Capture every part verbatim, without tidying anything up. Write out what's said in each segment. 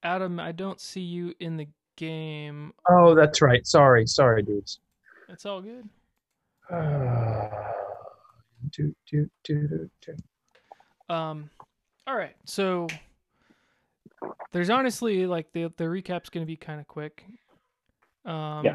Adam, I don't see you in the game. Oh, that's right. Sorry, sorry, dudes. It's all good. Uh, do, do, do, do, do. Um, all right. So there's honestly like the the recap's gonna be kind of quick. Yeah. Um,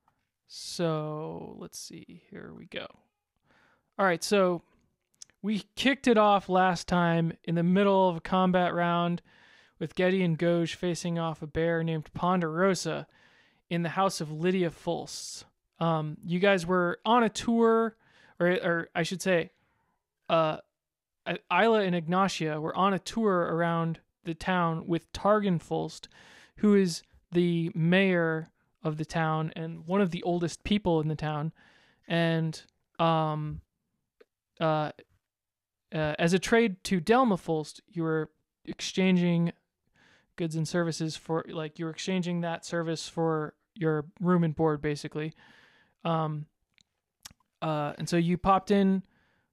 so let's see. Here we go. All right. So we kicked it off last time in the middle of a combat round with Getty and Goj facing off a bear named Ponderosa in the house of Lydia Fulst. Um, you guys were on a tour, or, or I should say, uh, Isla and Ignatia were on a tour around the town with Targan Fulst, who is the mayor of the town and one of the oldest people in the town. And um, uh, uh, as a trade to Delma Fulst, you were exchanging goods and services for, like, you were exchanging that service for your room and board, basically. Um, uh, and so you popped in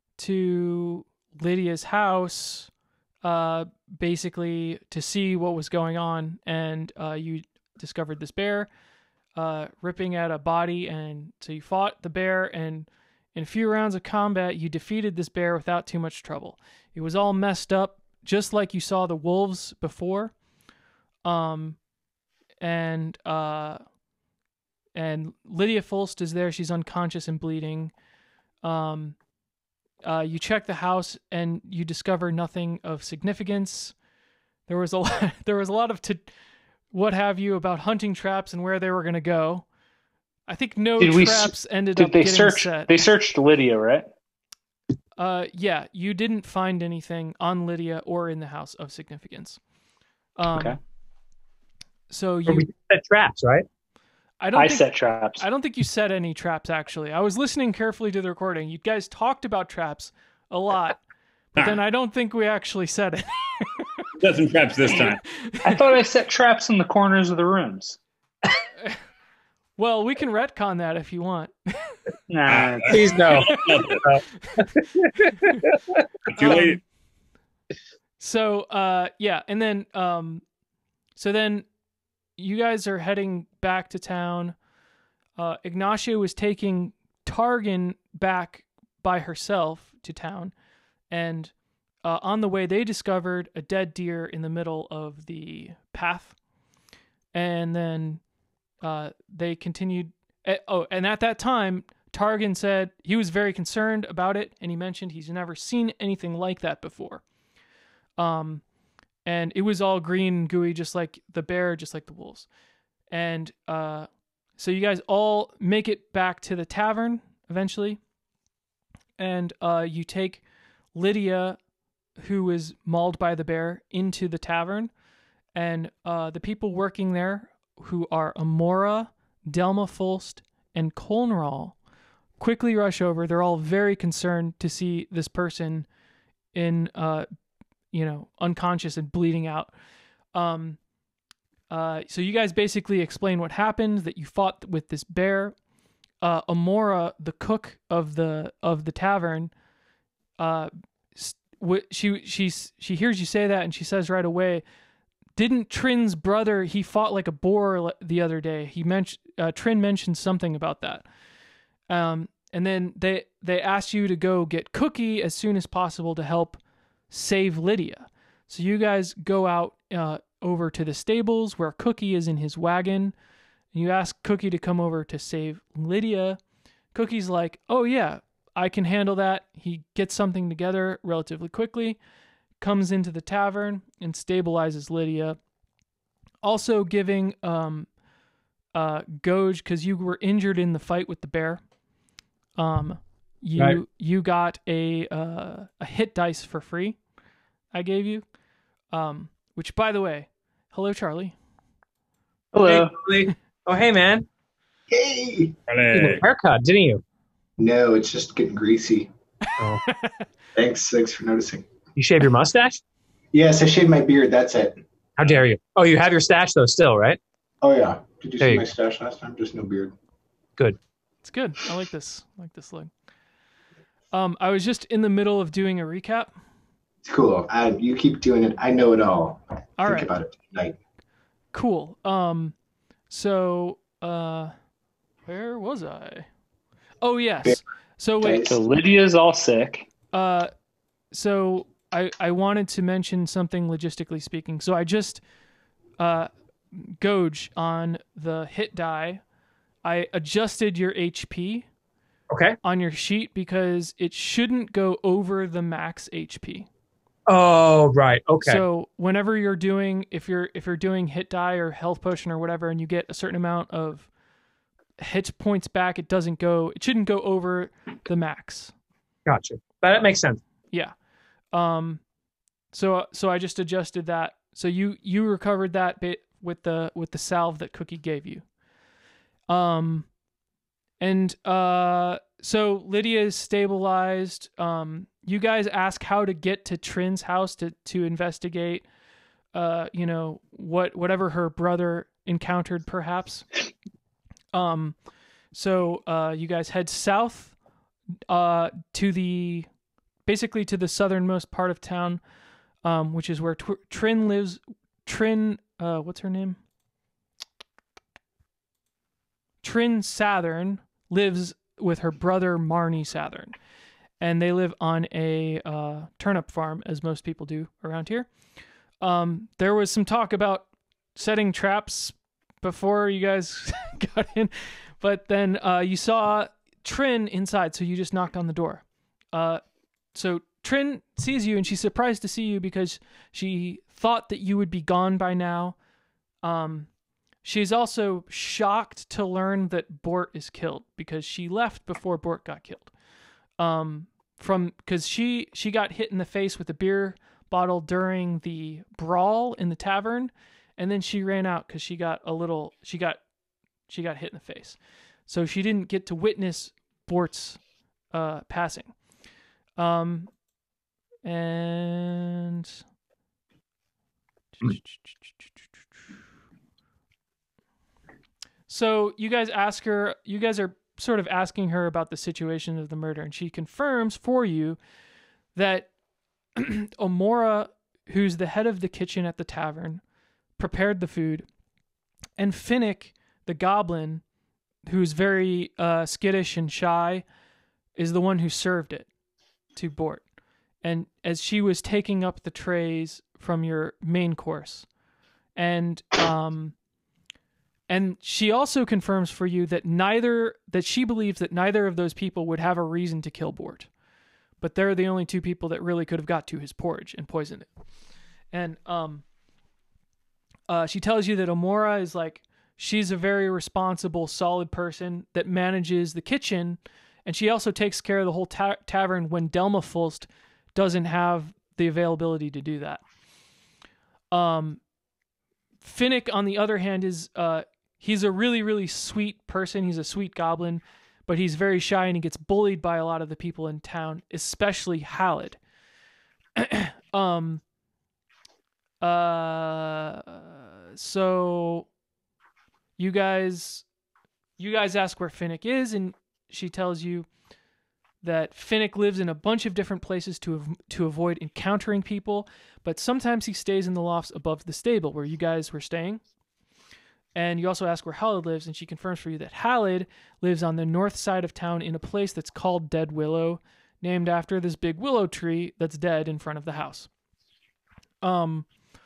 to Lydia's house, uh, basically to see what was going on, and uh, you discovered this bear uh, ripping at a body, and so you fought the bear, and in a few rounds of combat, you defeated this bear without too much trouble. It was all messed up, just like you saw the wolves before. Um, and uh, and Lydia Fulst is there. She's unconscious and bleeding. Um, uh, you check the house and you discover nothing of significance. There was a lot, there was a lot of t- what have you about hunting traps and where they were going to go. I think no Did we traps s- ended Did up they getting search? set. They searched Lydia, right? Uh, yeah, you didn't find anything on Lydia or in the house of significance. Um, Okay. So Or you, we set traps, right? I don't I think, set traps. I don't think you set any traps, actually. I was listening carefully to the recording. You guys talked about traps a lot, but then I don't think we actually said it. Set some traps this time. I thought I set traps in the corners of the rooms. Well, we can retcon that if you want. Nah. Please no. Too late. Um, so, uh, yeah, and then, um, so then you guys are heading back to town. Uh, Ignatia was taking Targan back by herself to town, and uh, on the way they discovered a dead deer in the middle of the path, and then uh, they continued. Uh, oh, and at that time, Targan said he was very concerned about it, and he mentioned he's never seen anything like that before. Um, and it was all green and gooey, just like the bear, just like the wolves. And uh, so you guys all make it back to the tavern eventually, and uh, you take Lydia, who was mauled by the bear, into the tavern, and uh, the people working there, who are Amora, Delma Fulst, and Colnral, quickly rush over. They're all very concerned to see this person in, uh, you know, unconscious and bleeding out. Um, uh, so you guys basically explain what happened, that you fought with this bear. Uh, Amora, the cook of the of the tavern, uh, she she's she hears you say that, and she says right away, "Didn't Trin's brother, he fought like a boar the other day? He mentioned uh, Trin mentioned something about that." Um, and then they they asked you to go get Cookie as soon as possible to help save Lydia. So you guys go out uh, over to the stables where Cookie is in his wagon. And you ask Cookie to come over to save Lydia. Cookie's like, "Oh yeah, I can handle that." He gets something together relatively quickly, comes into the tavern and stabilizes Lydia. Also giving um, uh, Goj, because you were injured in the fight with the bear, um, you Right. you got a uh, a hit dice for free. I gave you, um, which, by the way, hello Charlie. Hello. Hey, Charlie. Oh, hey, man. Hey! You did Allez. a haircut, didn't you? No, it's just getting greasy. Oh. Thanks, thanks for noticing. You shave your mustache? Yes, I shaved my beard. That's it. How dare you? Oh, you have your stash, though, still, right? Oh yeah. Did you There see you my go. stash last time? Just no beard. Good. It's good. I like this. I like this look. Um, I was just in the middle of doing a recap. It's cool. I, you keep doing it. I know it all. All Think right. about it tonight. Cool. Um, so uh, where was I? Oh yes. So wait. So Lydia's all sick. Uh, so I I wanted to mention something logistically speaking. So I just uh, Goj on the hit die. I adjusted your H P Okay. on your sheet because it shouldn't go over the max H P. Oh, right. Okay. So whenever you're doing, if you're if you're doing hit die or health potion or whatever, and you get a certain amount of hit points back, it doesn't go. It shouldn't go over the max. Gotcha. That makes sense. Yeah. Um. So so I just adjusted that. So you you recovered that bit with the with the salve that Cookie gave you. Um. And uh. So Lydia is stabilized. Um. You guys ask how to get to Trin's house to to investigate. Uh. You know what whatever her brother encountered, perhaps. Um. So uh. You guys head south. Uh. To the. Basically to the southernmost part of town, um, which is where Tw- Trin lives. Trin, uh, what's her name? Trin Sathern lives with her brother Marnie Sathern, and they live on a uh, turnip farm, as most people do around here. Um, there was some talk about setting traps before you guys got in, but then uh, you saw Trin inside, so you just knocked on the door. Uh, So Trin sees you and she's surprised to see you because she thought that you would be gone by now. Um, she's also shocked to learn that Bort is killed because she left before Bort got killed. Um, from because she she got hit in the face with a beer bottle during the brawl in the tavern, and then she ran out because she got a little she got she got hit in the face, so she didn't get to witness Bort's uh, passing. Um, and so you guys ask her, you guys are sort of asking her about the situation of the murder, and she confirms for you that Omora, who's the head of the kitchen at the tavern, prepared the food, and Finnick, the goblin, who's very uh, skittish and shy, is the one who served it to Bort. And as she was taking up the trays from your main course, and um and she also confirms for you that neither that she believes that neither of those people would have a reason to kill Bort, but they're the only two people that really could have got to his porridge and poisoned it. And um uh she tells you that Omora is like, she's a very responsible, solid person that manages the kitchen. And she also takes care of the whole ta- tavern when Delma Fulst doesn't have the availability to do that. Um, Finnick, on the other hand, is uh, he's a really, really sweet person. He's a sweet goblin, but he's very shy and he gets bullied by a lot of the people in town, especially Halid. um. Uh. So, you guys, you guys ask where Finnick is, and she tells you that Finnick lives in a bunch of different places to av- to avoid encountering people, but sometimes he stays in the lofts above the stable where you guys were staying. And you also ask where Halid lives, and she confirms for you that Halid lives on the north side of town in a place that's called Dead Willow, named after this big willow tree that's dead in front of the house. Um.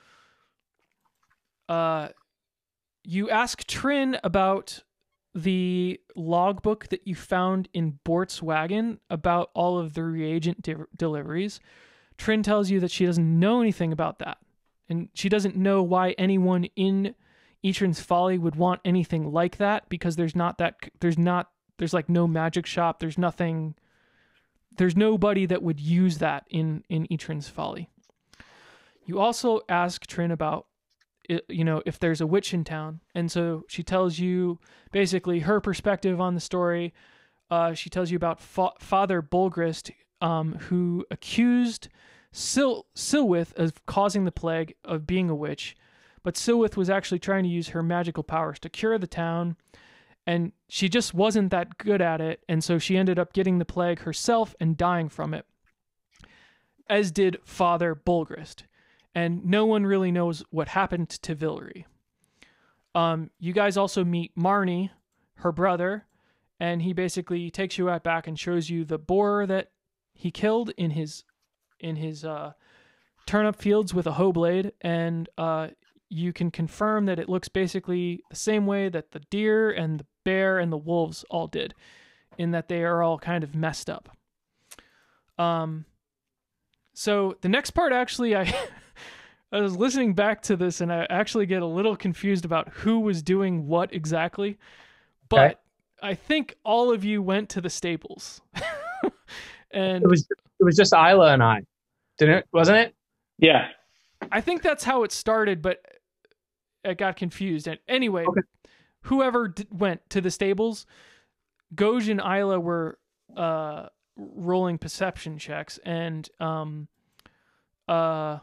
Uh. You ask Trin about the logbook that you found in Bort's wagon about all of the reagent de- deliveries. Trin tells you that she doesn't know anything about that, and she doesn't know why anyone in Etran's Folly would want anything like that, because there's not that there's not there's like no magic shop, there's nothing there's nobody that would use that in in Etran's Folly. You also ask Trin about, you know, if there's a witch in town. And so she tells you basically her perspective on the story. Uh, she tells you about Fa- Father Bulgrist, um, who accused Sil- Silwith of causing the plague, of being a witch. But Silwith was actually trying to use her magical powers to cure the town. And she just wasn't that good at it. And so she ended up getting the plague herself and dying from it, as did Father Bulgrist. And no one really knows what happened to Villery. Um, you guys also meet Marnie, her brother, and he basically takes you out back and shows you the boar that he killed in his in his uh, turnip fields with a hoe blade, and uh, you can confirm that it looks basically the same way that the deer and the bear and the wolves all did, in that they are all kind of messed up. Um, so the next part, actually, I I was listening back to this, and I actually get a little confused about who was doing what exactly, but Okay. I think all of you went to the stables. And It was it was just Isla and I, didn't it? Wasn't it? Yeah. I think that's how it started, but I got confused. And anyway, Okay. whoever d- went to the stables, Goj and Isla were uh, rolling perception checks, and um, uh,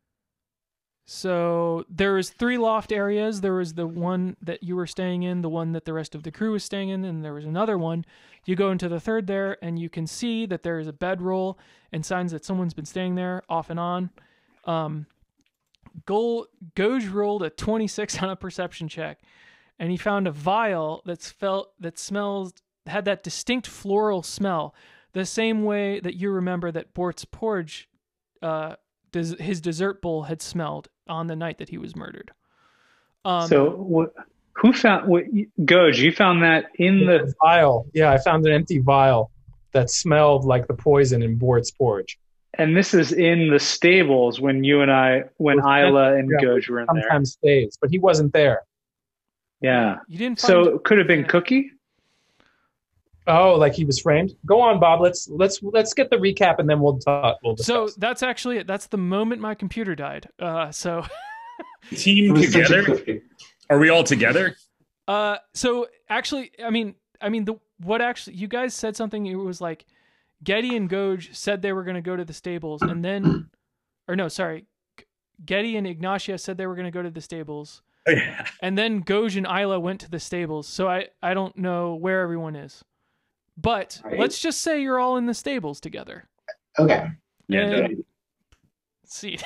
so there was three loft areas. There was the one that you were staying in, the one that the rest of the crew was staying in, and there was another one. You go into the third there, and you can see that there is a bedroll and signs that someone's been staying there off and on. Um, Gol- Goj rolled a twenty-six on a perception check, and he found a vial that's felt that smells had that distinct floral smell, the same way that you remember that Bort's porridge, uh, des- his dessert bowl had smelled on the night that he was murdered. Um, So what? Who found what? Goj, you found that in the. vial. Yeah, I found an empty vial that smelled like the poison in Bort's porridge. And this is in the stables when you and I, when Isla and Yeah, Goj were in there. Sometimes stays, but he wasn't there. Yeah. you didn't find So it could have been Yeah. Cookie. Oh, like he was framed. Go on, Bob. Let's let's let's get the recap and then we'll talk. We'll So discuss. that's actually it. That's the moment my computer died. Uh, so, It Team was such a together? cliffhanger. Are we all together? uh, so actually, I mean, I mean, the what actually you guys said something. It was like Getty and Goj said they were going to go to the stables, and then, or no, sorry, Getty and Ignatia said they were going to go to the stables, Oh, yeah. and then Goj and Isla went to the stables. So I I don't know where everyone is, but Right. let's just say you're all in the stables together. Okay. Yeah, And- definitely. Let's see.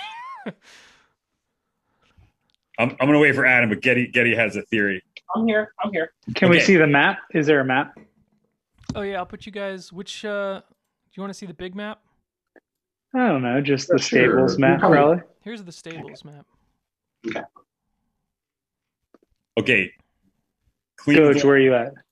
I'm, I'm gonna wait for Adam, but Getty Getty has a theory. I'm here. I'm here. Can we Okay. see the map? Is there a map? Oh yeah, I'll put you guys. Which uh, do you want to see the big map? I don't know. Just the Sure. stables We map, probably- probably. Here's the stables map. Okay. Clean Goj, where are you at?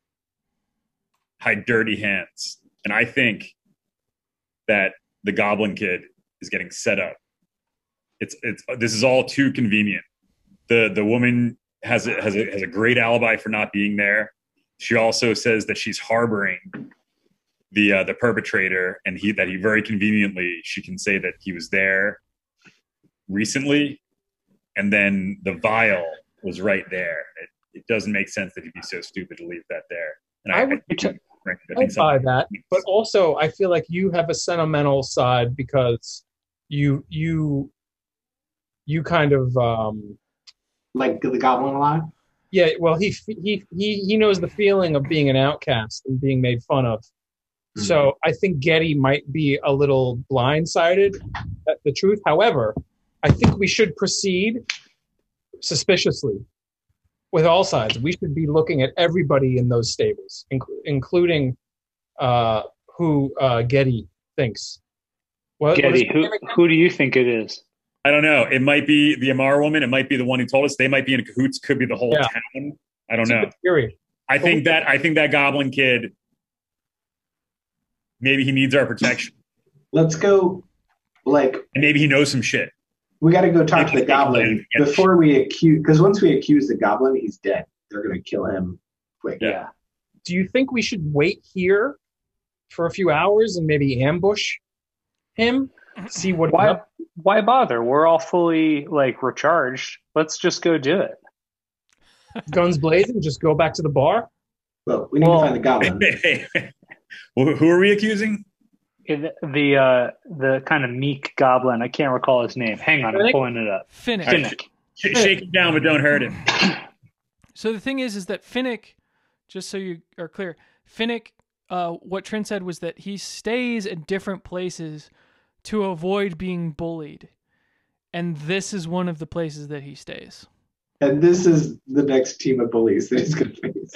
hide dirty hands. And I think that the Goblin Kid is getting set up. It's it's this is all too convenient. The the woman has a, has a has a great alibi for not being there. She also says that she's harboring the uh, the perpetrator, and he that he very conveniently she can say that he was there recently, and then the vial was right there. It, it doesn't make sense that he'd be so stupid to leave that there. And I would- think, I I think buy something- that, but also I feel like you have a sentimental side because you you you kind of um Like the Goblin alive? yeah. Well, he he he he knows the feeling of being an outcast and being made fun of. Mm-hmm. So I think Getty might be a little blindsided at the truth. However, I think we should proceed suspiciously with all sides. We should be looking at everybody in those stables, inc- including uh, who uh, Getty thinks. What, what is Getty, her who name again? who do you think it is? I don't know. It might be the Amara woman. It might be the one who told us. They might be in cahoots. Could be the whole Yeah. town. I don't It's a know. good theory. I think that I think that Goblin Kid. Maybe he needs our protection, Let's go, like, and maybe he knows some shit. we got to go talk to Maybe the Goblin yeah. before we accuse, because once we accuse the Goblin, he's dead. They're going to kill him quick. Yeah. Do you think we should wait here for a few hours and maybe ambush him? See what Why why bother? We're all fully like recharged. Let's just go do it. guns blazing, just go back to the bar? Well, we need Well- to find the Goblin. Well, who are we accusing? It- the uh, the kind of meek goblin. I can't recall his name. Hang on, I'm Finnick? pulling it up. Finnick. Finnick. Sh- shake him down, but don't hurt him. So the thing is, is that Finnick, just so you are clear, Finnick, uh, what Trent said was that he stays at different places to avoid being bullied. And this is one of the places that he stays. And this is the next team of bullies that he's going to face.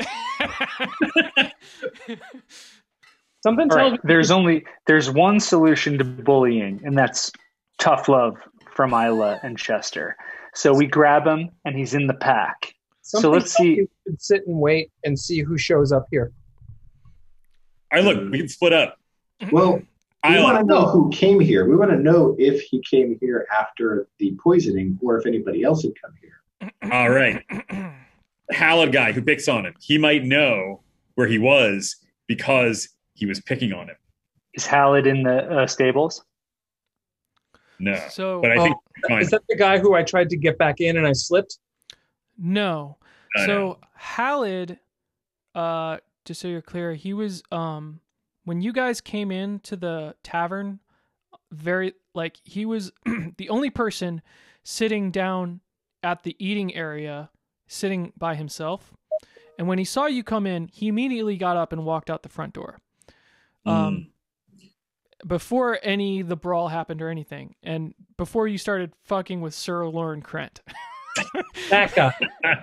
Something All tells right, me there's only there's one solution to bullying, and that's tough love from Isla and Chester. So we grab him, and he's in the pack. something So let's tells me see. we should sit and wait and see who shows up here. All right, look, we can split up. Well, we want Isla, to know who came here. We want to know if he came here after the poisoning or if anybody else had come here. all right. Halid guy who picks on him. He might know where he was because he was picking on him. Is Halid in the uh, stables? No, So- but I think Oh, is that the guy who I tried to get back in and I slipped? No. No, so no. Halid, uh, just so you're clear, he was um when you guys came into the tavern, very like he was the only person sitting down at the eating area, sitting by himself. And when he saw you come in, he immediately got up and walked out the front door. Um, before any the brawl happened or anything, and before you started fucking with Sir Lauren Krent. That guy.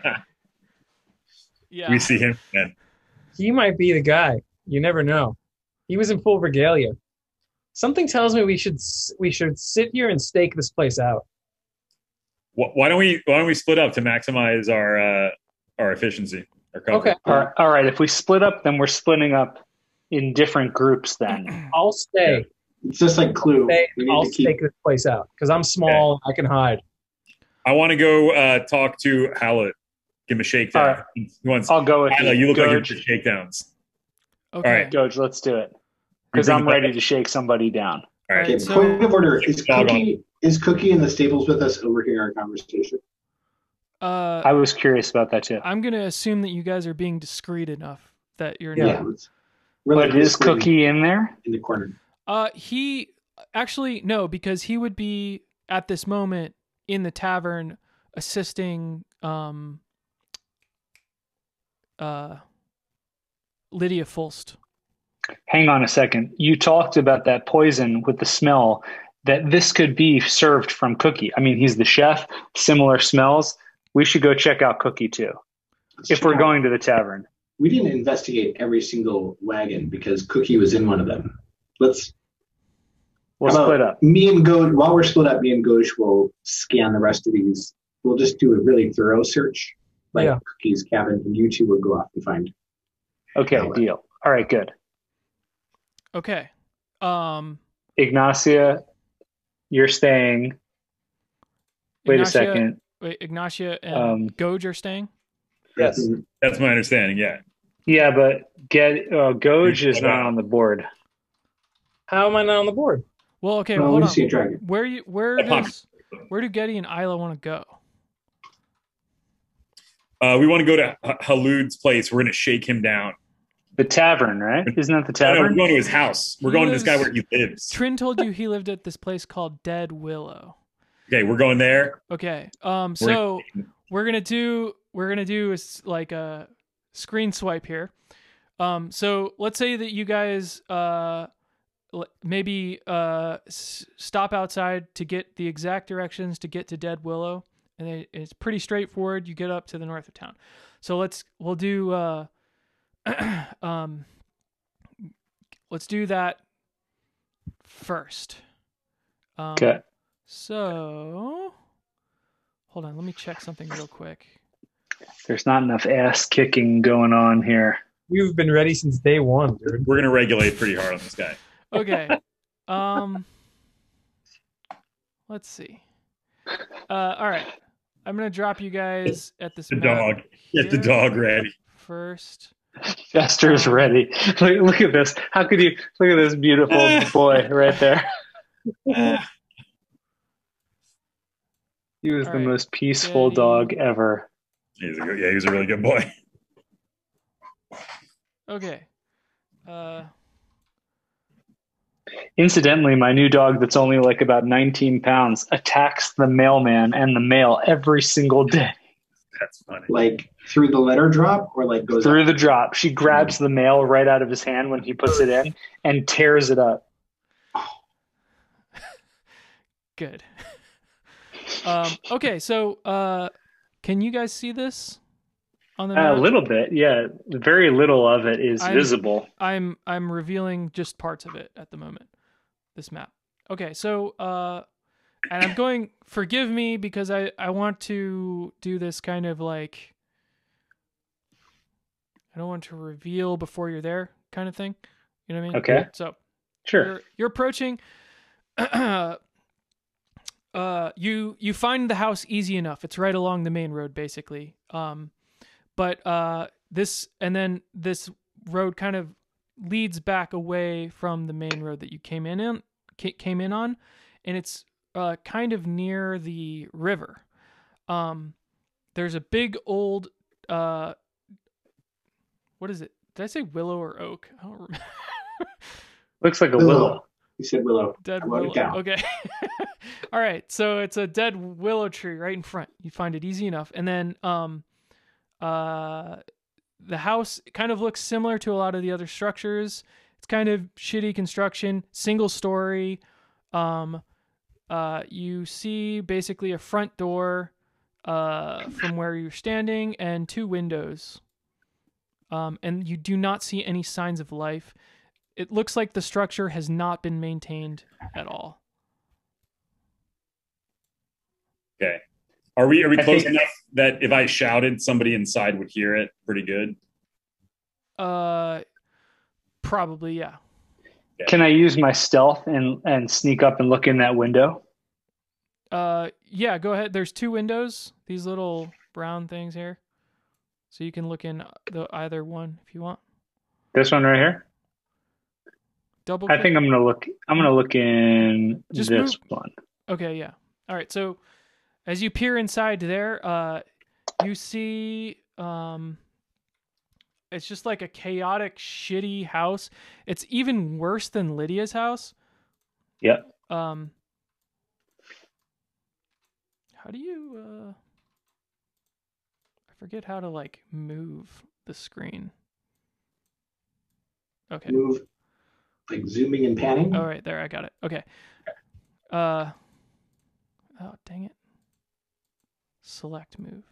Yeah. we see him then. He might be the guy. You never know. He was in full regalia. Something tells me we should s- we should sit here and stake this place out. Wh- Why don't we? Why don't we split up to maximize our uh, our efficiency? Our cover? Okay, All right, all right. If we split up, then we're splitting up in different groups. Then I'll stay. It's just like Clue. stay We need I'll to keep. stake this place out because I'm small. I can hide. I want to go uh, talk to Halid. Give him a shakedown. All right. He wants. I'll go with Isla, you. you look like you're Goj, for shakedowns. Okay. All right. Goj, let's do it. Because bring I'm it ready back. to shake somebody down. All right. Okay, So- point of order. Is Dog on. Cookie, is Cookie in the stables with us overhearing our conversation? Uh, I was curious about that too. I'm gonna assume that you guys are being discreet enough that you're Yeah. not. let's- we're like But is whispering Cookie in there? in the corner? Uh, he actually no, because he would be at this moment in the tavern assisting um uh Lydia Fulst. Hang on a second. You talked about that poison with the smell, that this could be served from Cookie. I mean, he's the chef, similar smells. We should go check out Cookie too, Let's if check we're out- going to the tavern. We didn't investigate every single wagon because Cookie was in one of them. Let's We'll how about split up. Me and Goj, while we're split up, me and Goj will scan the rest of these. We'll just do a really thorough search, like Yeah. Cookie's cabin, and you two will go off and find. Okay, Yeah, well. deal. All right, good. Okay. Um Ignacia, you're staying. Wait a Ignacia- second. Wait, Ignacia and Um, Goj are staying? Yes. That's my understanding. Yeah. Yeah, but get uh, Goj is not on the board. How am I not on the board? Well, okay, Well, hold we on. see a dragon. Where you where Oh, fuck. does where do Getty and Isla want to go? Uh, we want to go to H- Halud's place. We're going to shake him down. The tavern, right? Isn't that the No, no, we're tavern? going to his house. We're He going to this guy lives- where he lives. Trin told you he lived at this place called Dead Willow. Okay, we're going there. Okay. Um We're- so we're going to do we're going to do is like a screen swipe here. Um so let's say that you guys uh l- maybe uh s- stop outside to get the exact directions to get to Dead Willow, and it, it's pretty straightforward. You get up to the north of town. So let's we'll do uh um let's do that first. Um, Okay. So hold on, let me check something real quick. There's not enough ass kicking going on here. You've been ready since day one, dude. We're going to regulate pretty hard on this guy. Okay. Um let's see. Uh all right. I'm going to drop you guys at this The map dog. Get the here dog ready. first. Chester's ready. Look, look at this. How could you look at this beautiful boy right there? He was All the right. most peaceful Daddy. dog ever. He's a good, yeah, he was a really good boy. Okay. Uh Incidentally, my new dog that's only like about nineteen pounds attacks the mailman and the mail every single day. That's funny. Like through the letter drop, or like goes Through up? the drop, she grabs the mail right out of his hand when he puts it in and tears it up. good. um okay, so uh Can you guys see this on the A map? little bit, yeah. Very little of it is I'm- visible. I'm I'm revealing just parts of it at the moment. This map. Okay, so uh, and I'm going. Forgive me because I I want to do this kind of like. I don't want to reveal before you're there, kind of thing. You know what I mean? Okay. So Sure. you're you're approaching. uh, you you find the house easy enough. It's right along the main road, basically. Um, but uh, this and then this road kind of leads back away from the main road that you came in in ca- came in on, and it's uh kind of near the river. Um, there's a big old uh, what is it? Did I say willow or oak? I don't remember. Looks like a Willow. willow. You said willow. Dead I wrote it willow. down. Okay. All right. So it's a dead willow tree right in front. You find it easy enough. And then um uh the house kind of looks similar to a lot of the other structures. It's kind of shitty construction, single story. Um uh you see basically a front door uh from where you're standing and two windows. Um and you do not see any signs of life. It looks like the structure has not been maintained at all. Okay. Are we are we I close think- enough that if I shouted, somebody inside would hear it pretty good? Uh, probably, yeah. Can I use my stealth and, and sneak up and look in that window? Uh, yeah, go ahead. There's two windows, these little brown things here. So you can look in the either one if you want. This one right here? Double I click. think I'm gonna look I'm gonna look in Just this move- one. Okay, yeah. All right. So as you peer inside there, uh, you see um, it's just like a chaotic, shitty house. It's even worse than Lydia's house. Yep. Um, how do you? Uh, I forget how to like move the screen. Okay. Move, like zooming and panning. All right, there, I got it. Okay. Uh, oh, dang it. Select move.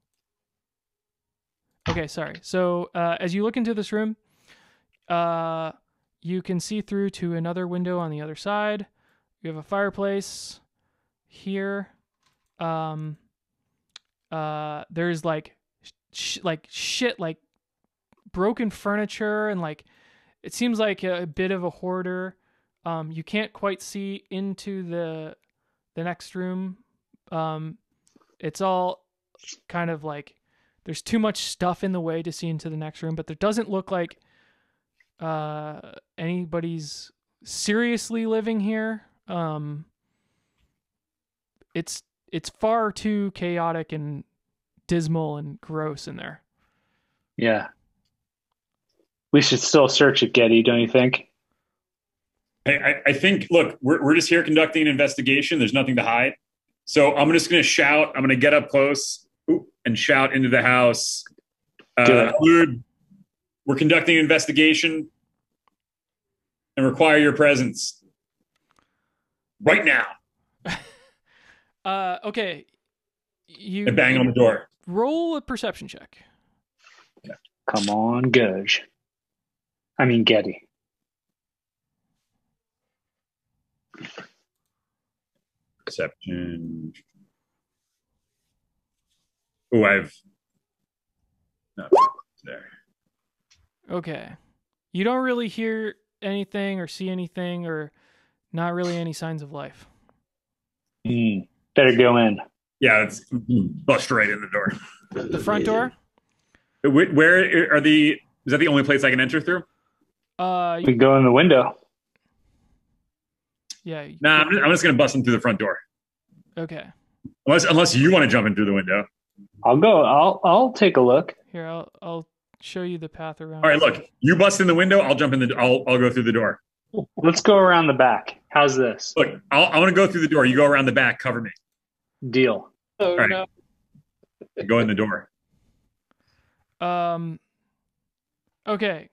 Okay, sorry. So uh, as you look into this room, uh, you can see through to another window on the other side. You have a fireplace here. Um, uh, there's like, sh- like shit, like broken furniture and like it seems like a, a bit of a hoarder. Um, you can't quite see into the the next room. Um, it's all kind of like there's too much stuff in the way to see into the next room, but there doesn't look like uh, anybody's seriously living here. Um, it's it's far too chaotic and dismal and gross in there. Yeah. We should still search it, Getty, don't you think? I, I, I think, look, we're, we're just here conducting an investigation. There's nothing to hide. So I'm just going to shout. I'm going to get up close ooh, and shout into the house. Do Uh, it. Lude, we're conducting an investigation and require your presence right now. Uh, okay. You And bang on the door. roll a perception check. Come on, Gudge. I mean, Getty. Perception. Oh, I've. No, there. Okay. You don't really hear anything or see anything or not really any signs of life. Mm, better go in. Yeah, it's bust right in the door. The front door? Wh- Where are the? Is that the only place I can enter through? Uh, We go in the window. yeah. you- Nah, I'm just, I'm just gonna bust in through the front door. Okay. Unless, unless you want to jump in through the window. I'll go. I'll I'll take a look. Here, I'll I'll show you the path around. All right, look, you bust in the window. I'll jump in the. I'll I'll go through the door. Let's go around the back. How's this? Look, I'll, I want to go through the door. You go around the back. Cover me. Deal. Oh, All right. no. Go in the door. Um. Okay.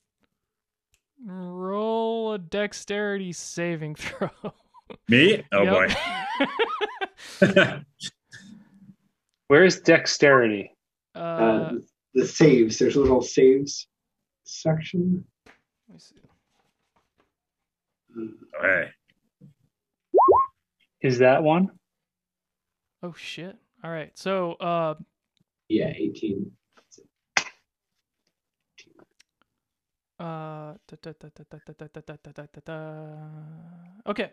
Roll a dexterity saving throw. Me? Oh Yep. boy. Where's dexterity? Uh, Uh, the saves. There's a little saves section. let me see. Okay. Is that one? Oh shit! All right, so uh, Yeah, eighteen. uh, da, da, da, da, da, da, da, da, da, da, da, da. Okay,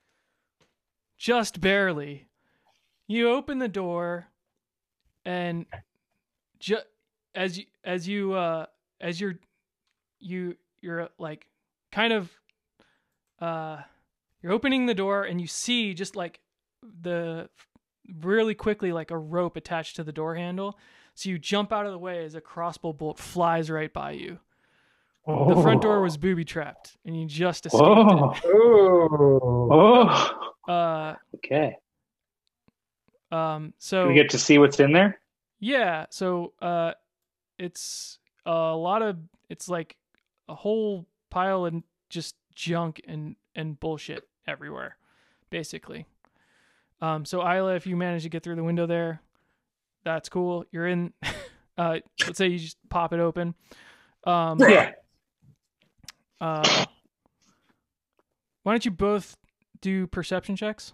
just barely. You open the door, and ju- as you as you uh as you're you you're like kind of uh you're opening the door, and you see just like the really quickly like a rope attached to the door handle. So you jump out of the way as a crossbow bolt flies right by you. Oh. The front door was booby trapped, and you just escaped Oh. Oh. Oh. it. Uh, Okay. um, Do so we get to see what's in there? yeah, so uh, it's a lot of it's like a whole pile of just junk and and bullshit everywhere, basically. Um, so Isla, if you manage to get through the window there, that's cool. You're in. uh, let's say you just pop it open. Um, Yeah. Uh, why don't you both do perception checks?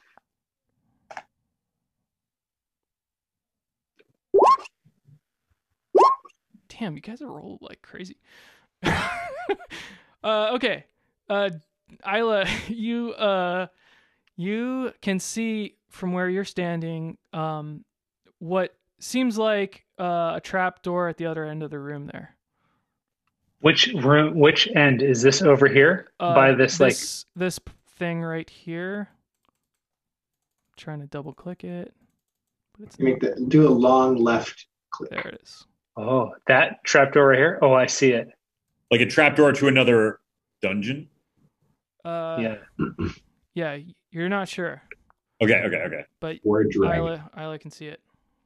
Damn, you guys are rolled like crazy. uh, okay. Uh, Isla, you uh, you can see from where you're standing um, what seems like uh, a trap door at the other end of the room there. Which room? Which end is this over here? Uh, By this, like. this this thing right here. I'm trying to double click it, but it's You make the do a long left click. there. It is. Oh, that trapdoor right here. Oh, I see it. Like a trapdoor to another dungeon? Uh, Yeah. yeah. You're not sure, Okay, okay, okay. but Or dragon. Isla, Isla can see it.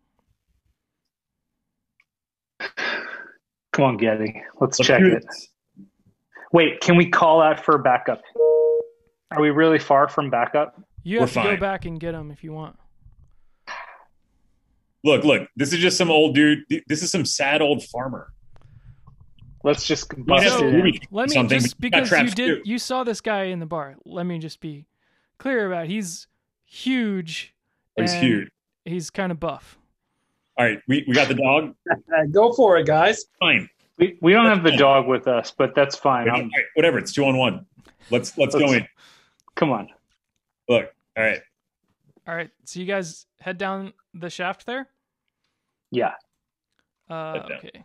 Come on, Getty. Let's, Let's check do it. this. Wait, can we call out for backup? Are we really far from backup? You We're have to fine. go back and get him if you want. Look, look, this is just some old dude. This is some sad old farmer. Let's just Might bust have So, to it in. movie Let me something, just but you got because you traps did too. you saw this guy in the bar. Let me just be clear about it. He's huge. He's and huge. He's kind of buff. All right, we, we got the dog. Uh, go for it, guys. Fine. We, we don't have the dog with us, but that's fine. All I'm, right, whatever. It's two on one. Let's let's, Let's- go in. come on. Look. All right. All right. So you guys head down the shaft there. Yeah. Uh, Head down. okay.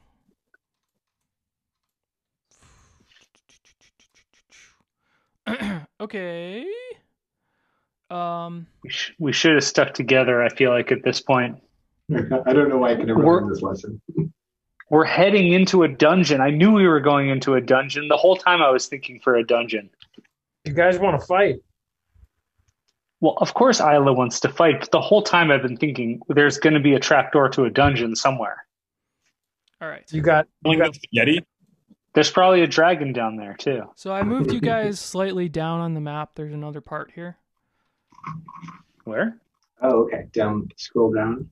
Okay. Um. We, sh- we should have stuck together, I feel like, at this point. I don't know why I could never We're- learn this lesson. We're heading into a dungeon. I knew we were going into a dungeon. The whole time I was thinking for a dungeon. You guys want to fight? Well, of course Isla wants to fight, but the whole time I've been thinking there's going to be a trapdoor to a dungeon somewhere. All right. You got. You Killing got the spaghetti. There's probably a dragon down there, too. So I moved you guys slightly down on the map. There's another part here. Where? Oh, okay. Down. Scroll down.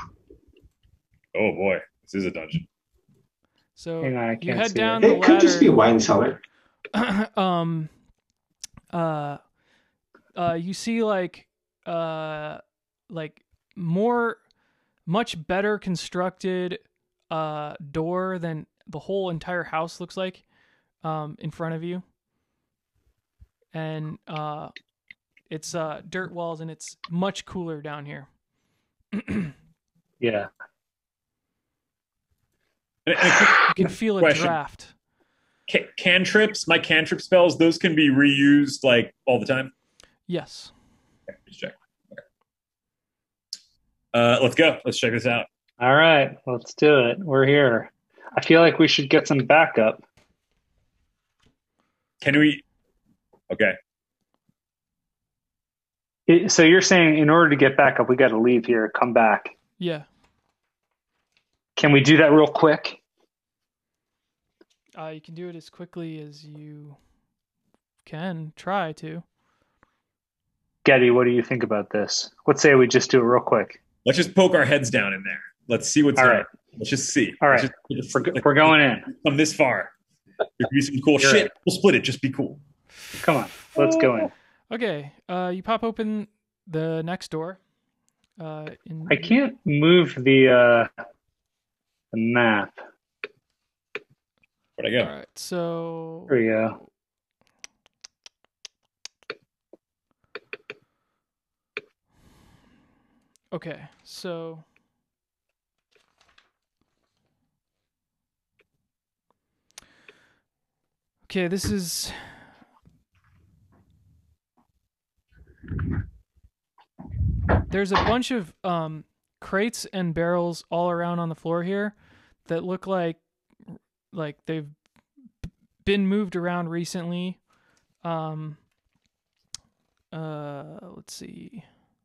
Oh boy, this is a dungeon. So Hang on, I you can't head see down it. the It could just be a ladder. wine cellar. um. Uh. Uh. You see, like, uh, like more, much better constructed, uh, door than the whole entire house looks like, um, in front of you. And uh, it's uh dirt walls, and it's much cooler down here. Yeah. And- and a quick You can feel a Question. draft. ca- cantrips, my cantrip spells, those can be reused like all the time. Yes. Okay, just check. Okay. Uh, let's go. Let's check this out. All right, let's do it. We're here. I feel like we should get some backup. Can we? Okay. It, so you're saying in order to get backup, we got to leave here, come back. Yeah. Can we do that real quick? Uh, you can do it as quickly as you can try to. Getty, what do you think about this? Let's say we just do it real quick. let's just poke our heads down in there. Let's see what's All in right. it. Let's just see. All Let's right. just- We're, let's- we're going in. Come this far. There could be some cool You're shit. right. We'll split it. Just be cool. Come on. Let's go in. Okay, uh, you pop open the next door. Uh, in I can't move the uh, the map. Where'd I All go? right, so There we go. okay, so okay, this is there's a bunch of um, crates and barrels all around on the floor here that look like like they've been moved around recently. Um, uh, let's see.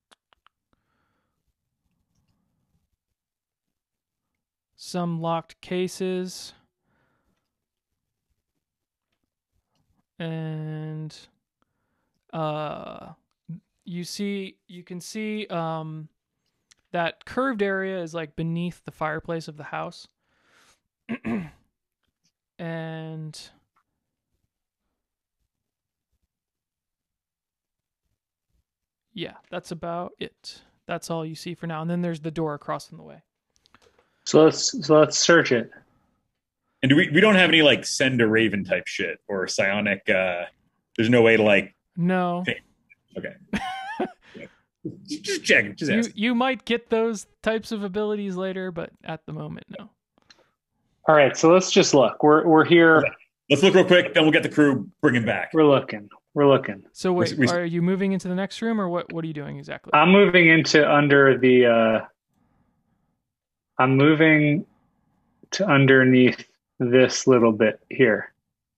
Some locked cases. And uh you see you can see um that curved area is like beneath the fireplace of the house. And yeah, that's about it. That's all you see for now. And then there's the door across from the way. So let's so let's search it. And do we we don't have any like send a raven type shit or psionic uh there's no way to like No. okay. Yeah. Just just check. Just You ask. you might get those types of abilities later, but at the moment, no. All right, so let's just look. We're we're here. Let's look real quick, then we'll get the crew, bring him back. We're looking. We're looking. So wait, we- are you moving into the next room, or what? What are you doing exactly? I'm moving into under the. Uh, I'm moving to underneath this little bit here.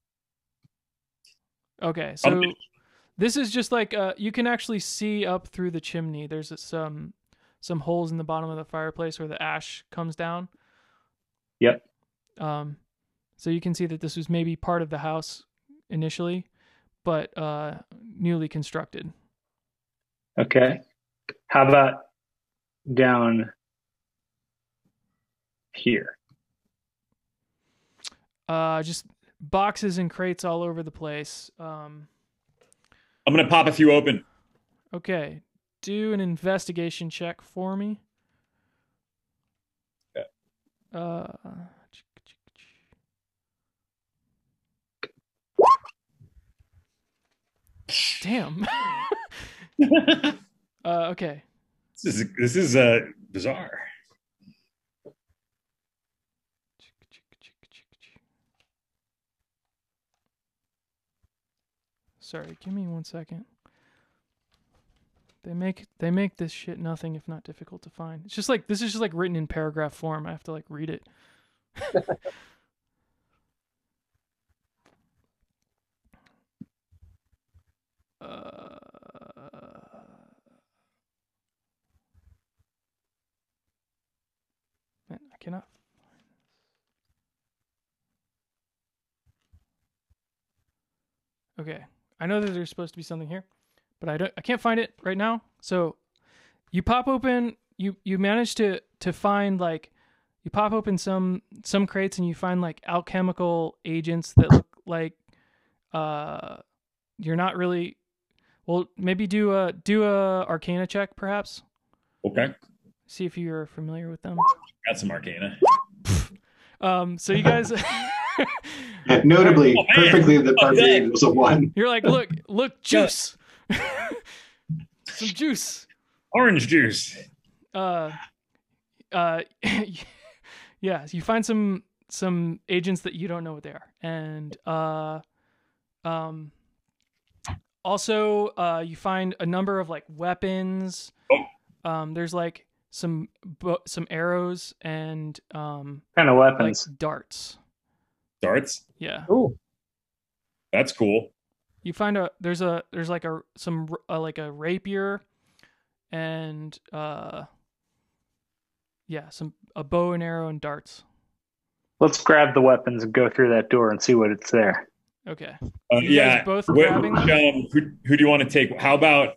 Okay, so Um, this is just like uh, you can actually see up through the chimney. There's some some holes in the bottom of the fireplace where the ash comes down. Yep. Um, so you can see that this was maybe part of the house initially, but uh, newly constructed. Okay. How about down here? Uh, just boxes and crates all over the place. Um, I'm gonna pop a few open. okay, do an investigation check for me. Okay. Uh, damn. uh, okay. This is this is uh bizarre. Sorry, give me one second. They make they make this shit nothing if not difficult to find. It's just like this is just like written in paragraph form. I have to like read it. uh, man, I cannot. Okay, I know that there's supposed to be something here, but I don't. I can't find it right now. So, you pop open. You you manage to to find like, you pop open some some crates and you find like alchemical agents that look like, uh, you're not really. Well, maybe do a do a Arcana check perhaps. Okay. See if you're familiar with them. Got some arcana. Um. So you guys. Notably, Oh, man. perfectly the Oh, barbarian dang. was a one. You're like, look, look, juice. Some juice. Orange juice. Uh, uh, yeah. You find some some agents that you don't know what they are, and uh, um, also uh, you find a number of like weapons. Oh. Um, there's like some bo- some arrows and um, What kind of like weapons? darts. Darts. Yeah. Ooh, That's cool. You find a there's a there's like a some uh, like a rapier and uh yeah, some a bow and arrow and darts. Let's grab the weapons and go through that door and see what it's there. Okay. Uh, You guys yeah. both Wh- grabbing which, um, who, who do you want to take? How about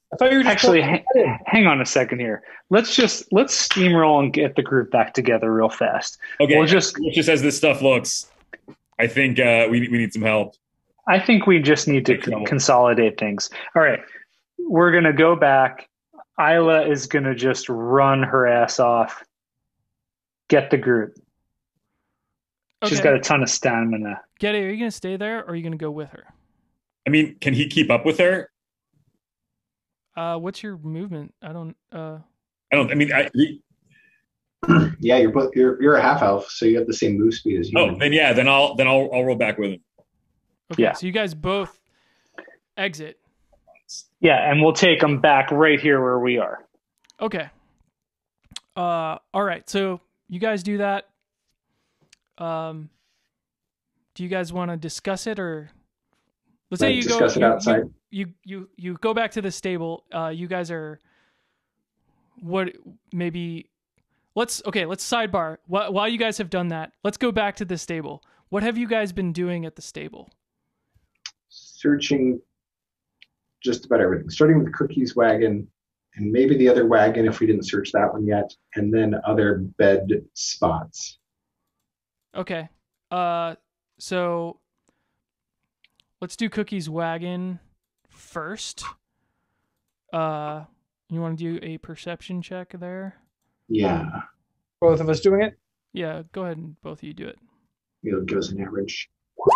I thought you were just Actually, ha- hang on a second here. Let's just let's steamroll and get the group back together real fast. Okay, we'll just just as this stuff looks, I think uh, we we need some help. I think we just need to c- consolidate things. All right, we're gonna go back. Isla is gonna just run her ass off. Get the group. Okay. She's got a ton of stamina. Getty, are you gonna stay there or are you gonna go with her? I mean, can he keep up with her? Uh, what's your movement? I don't. Uh, I don't. I mean, I, he, yeah, you're both you're you're a half elf, so you have the same move speed as you. oh, then yeah, then I'll then I'll I'll roll back with him. okay, Yeah. so you guys both exit. Yeah, and we'll take them back right here where we are. Okay. Uh, all right. So you guys do that. Um, do you guys want to discuss it, or let's say Right, you discuss go it you- outside. You, you you you go back to the stable. Uh, you guys are what maybe let's okay. Let's sidebar. While while you guys have done that, let's go back to the stable. What have you guys been doing at the stable? Searching just about everything, starting with Cookie's wagon, and maybe the other wagon if we didn't search that one yet, and then other bed spots. Okay. Uh, so let's do Cookie's wagon first. Uh, you want to do a perception check there? Yeah, Both of us doing it? Yeah, go ahead and both of you do it. it'll give us an average.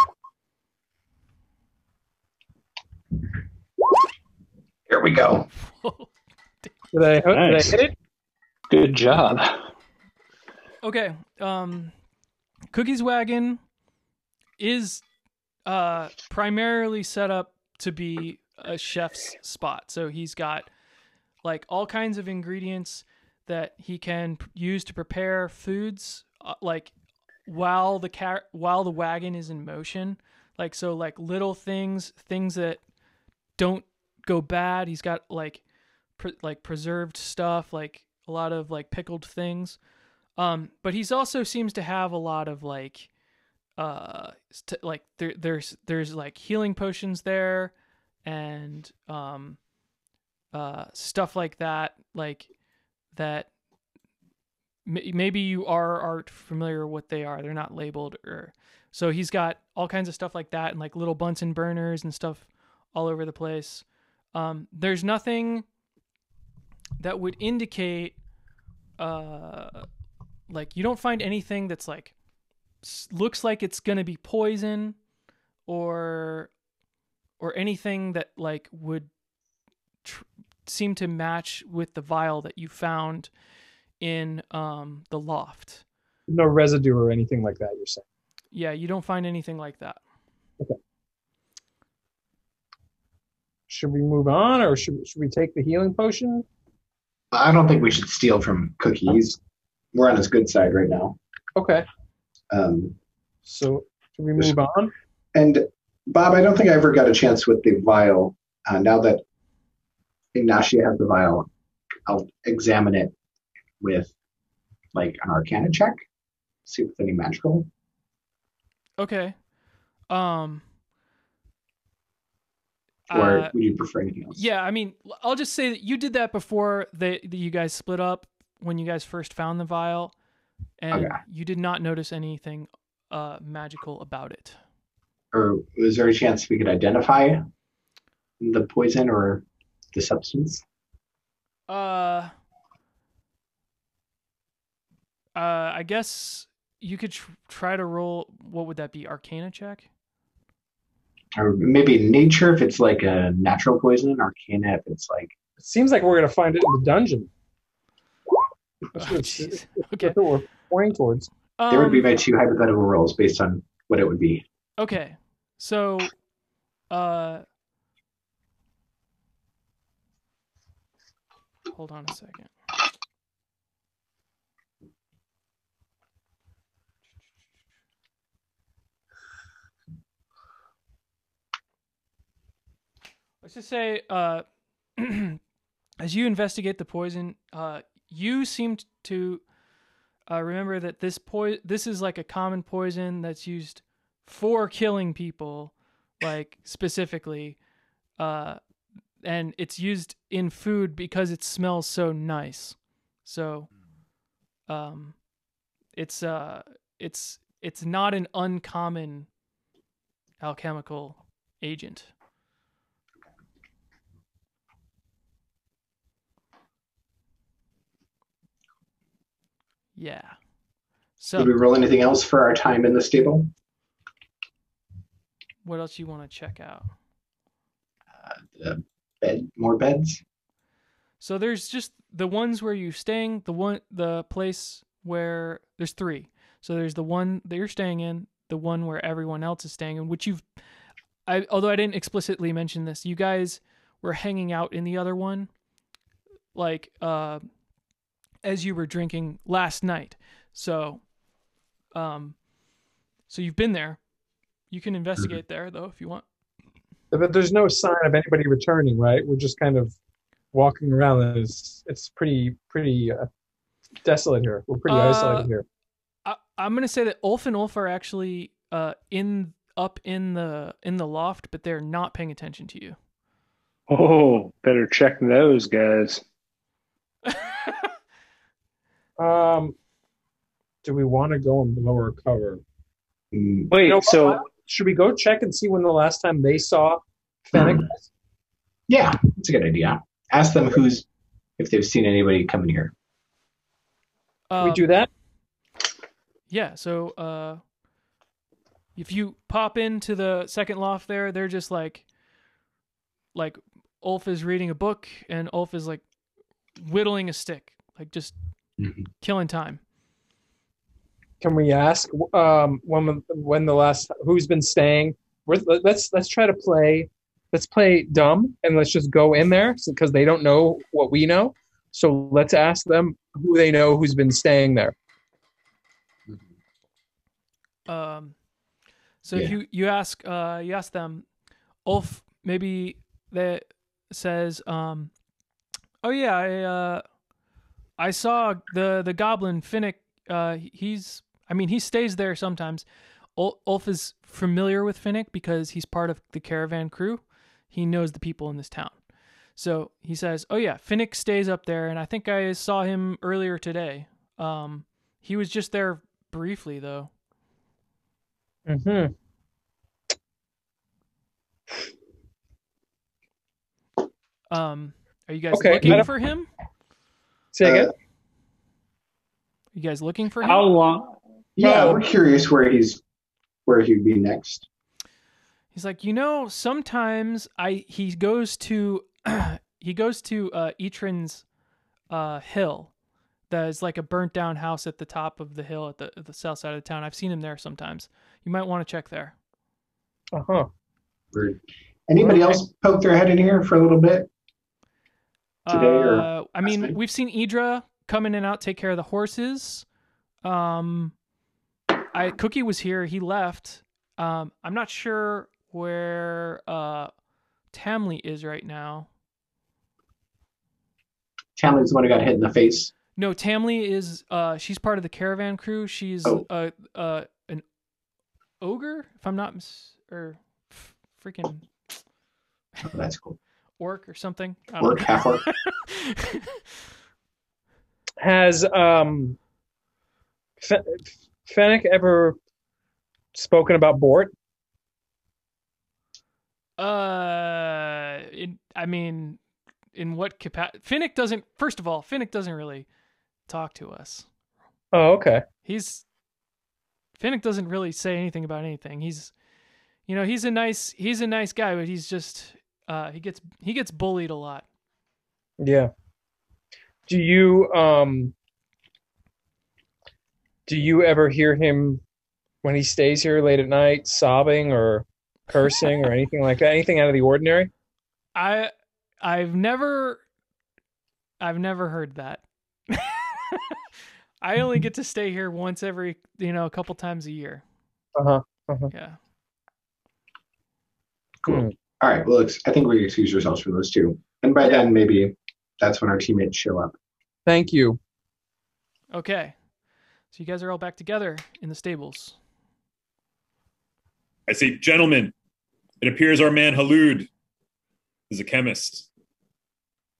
Here we go. Did I, Nice. did I hit it? Good job. Okay. Um, Cookie's wagon is uh primarily set up to be a chef's spot. So he's got like all kinds of ingredients that he can p- use to prepare foods, uh, like while the car- while the wagon is in motion. Like so, like little things, things that don't go bad. He's got like pre- like preserved stuff, like a lot of like pickled things. Um, but he's also seems to have a lot of like uh st- like there there's there's like healing potions there and um uh stuff like that, like that m- maybe you are aren't familiar what they are. They're not labeled, or so he's got all kinds of stuff like that and like little Bunsen burners and stuff all over the place. Um, there's nothing that would indicate, uh, like you don't find anything that's like s- looks like it's gonna be poison, or or anything that like would tr- seem to match with the vial that you found in um the loft. No residue or anything like that, you're saying? Yeah, you don't find anything like that. Should we move on, or should, should we take the healing potion? I don't think we should steal from Cookies. We're on his good side right now. Okay. Um, So should we move on? and Bob, I don't think I ever got a chance with the vial. Uh, now that Ignacia has the vial, I'll examine it with like an Arcana check. See if it's any magical. Okay. Um Or uh, would you prefer anything else? yeah, I mean, I'll just say that you did that before they, that you guys split up when you guys first found the vial, and Okay. you did not notice anything uh, magical about it. Or was there a chance we could identify the poison or the substance? Uh, uh, I guess you could tr- try to roll. What would that be? Arcana check. Or maybe nature if it's like a natural poison, Arcana if it's like It seems like we're going to find it in the dungeon. That's Oh, what, jeez. that's Okay. what we're pointing towards. there would be Um, my two hypothetical rolls based on what it would be. Okay, so, uh, hold on a second. Let's just say, uh, as you investigate the poison, uh, you seem to uh, remember that this po- this is like a common poison that's used for killing people, like specifically. Uh, and it's used in food because it smells so nice. So, um, it's uh, it's it's not an uncommon alchemical agent. Yeah. So, Did we roll anything else for our time in the stable? what else you want to check out? Uh, uh, bed, more beds. So there's just the ones where you're staying, the one, the place where there's three. So there's the one that you're staying in, the one where everyone else is staying in, which you've, I, although I didn't explicitly mention this, you guys were hanging out in the other one, like, uh, as you were drinking last night. So, um, so you've been there. You can investigate there though, if you want. But there's no sign of anybody returning, right? We're just kind of walking around. And it's it's pretty pretty uh, desolate here. We're pretty Uh, isolated here. I, I'm gonna say that Ulf and Ulf are actually uh in up in the in the loft, but they're not paying attention to you. Oh, better check those guys. Um, do we want to go in lower cover? Mm, Wait, You know, so Should we go check and see when the last time they saw Fennec? yeah, that's a good idea. Ask them who's if they've seen anybody coming here. Can we Uh, do that? Yeah, so uh, if you pop into the second loft there, they're just like, like Ulf is reading a book and Ulf is like whittling a stick, like just Mhm. killing time. Can we ask um, when when the last who's been staying? We're, let's let's try to play. Let's play dumb and let's just go in there because they don't know what we know. So let's ask them who they know who's been staying there. Um, so if Yeah. you you ask uh you ask them, Ulf maybe that says um, oh yeah I uh I saw the the goblin Finnick. Uh, he's I mean he stays there sometimes. Ul- Ulf is familiar with Finnick because he's part of the caravan crew. He knows the people in this town. So he says, "Oh yeah, Finnick stays up there, and I think I saw him earlier today. Um, he was just there briefly, though." Mm-hmm. Um, are you guys Okay, I looking don't- for him? Say again. Uh, Are you guys looking for him? how long? Yeah, Well- we're curious where he's where he'd be next. He's like, you know, sometimes I he goes to he goes to uh, Etrin's uh, hill. That is like a burnt down house at the top of the hill at the at the south side of the town. I've seen him there sometimes. You might want to check there. Uh huh. Weird. Anybody Okay. else poke their head in here for a little bit? Today or Uh, I mean, night? we've seen Idra come in and out, take care of the horses. Um, I Cookie was here. He left. Um, I'm not sure where uh, Tamley is right now. Tamlin's the one who got hit in the face. No, Tamley is. Uh, she's part of the caravan crew. She's Oh. uh, uh, an ogre, if I'm not mis- or f- freaking Oh, that's cool. orc or something. I Orc, don't half orc. know. Has um, Fe- Fennec ever spoken about Bort? Uh, in, I mean, in what capacity? Finnick doesn't. First of all, Finnick doesn't really talk to us. Oh, okay. He's Finnick doesn't really say anything about anything. He's, you know, he's a nice he's a nice guy, but he's just uh he gets he gets bullied a lot. Yeah. Do you um do you ever hear him when he stays here late at night sobbing or cursing or anything like that? Anything out of the ordinary? I I've never I've never heard that. I only get to stay here once every, you know, a couple times a year. Uh-huh. Uh-huh. Yeah. Cool. Hmm. All right. Well, it's, I think we excuse yourselves for those two. And by then, maybe that's when our teammates show up. Thank you. Okay. So you guys are all back together in the stables. I say, gentlemen, it appears our man Halud is a chemist.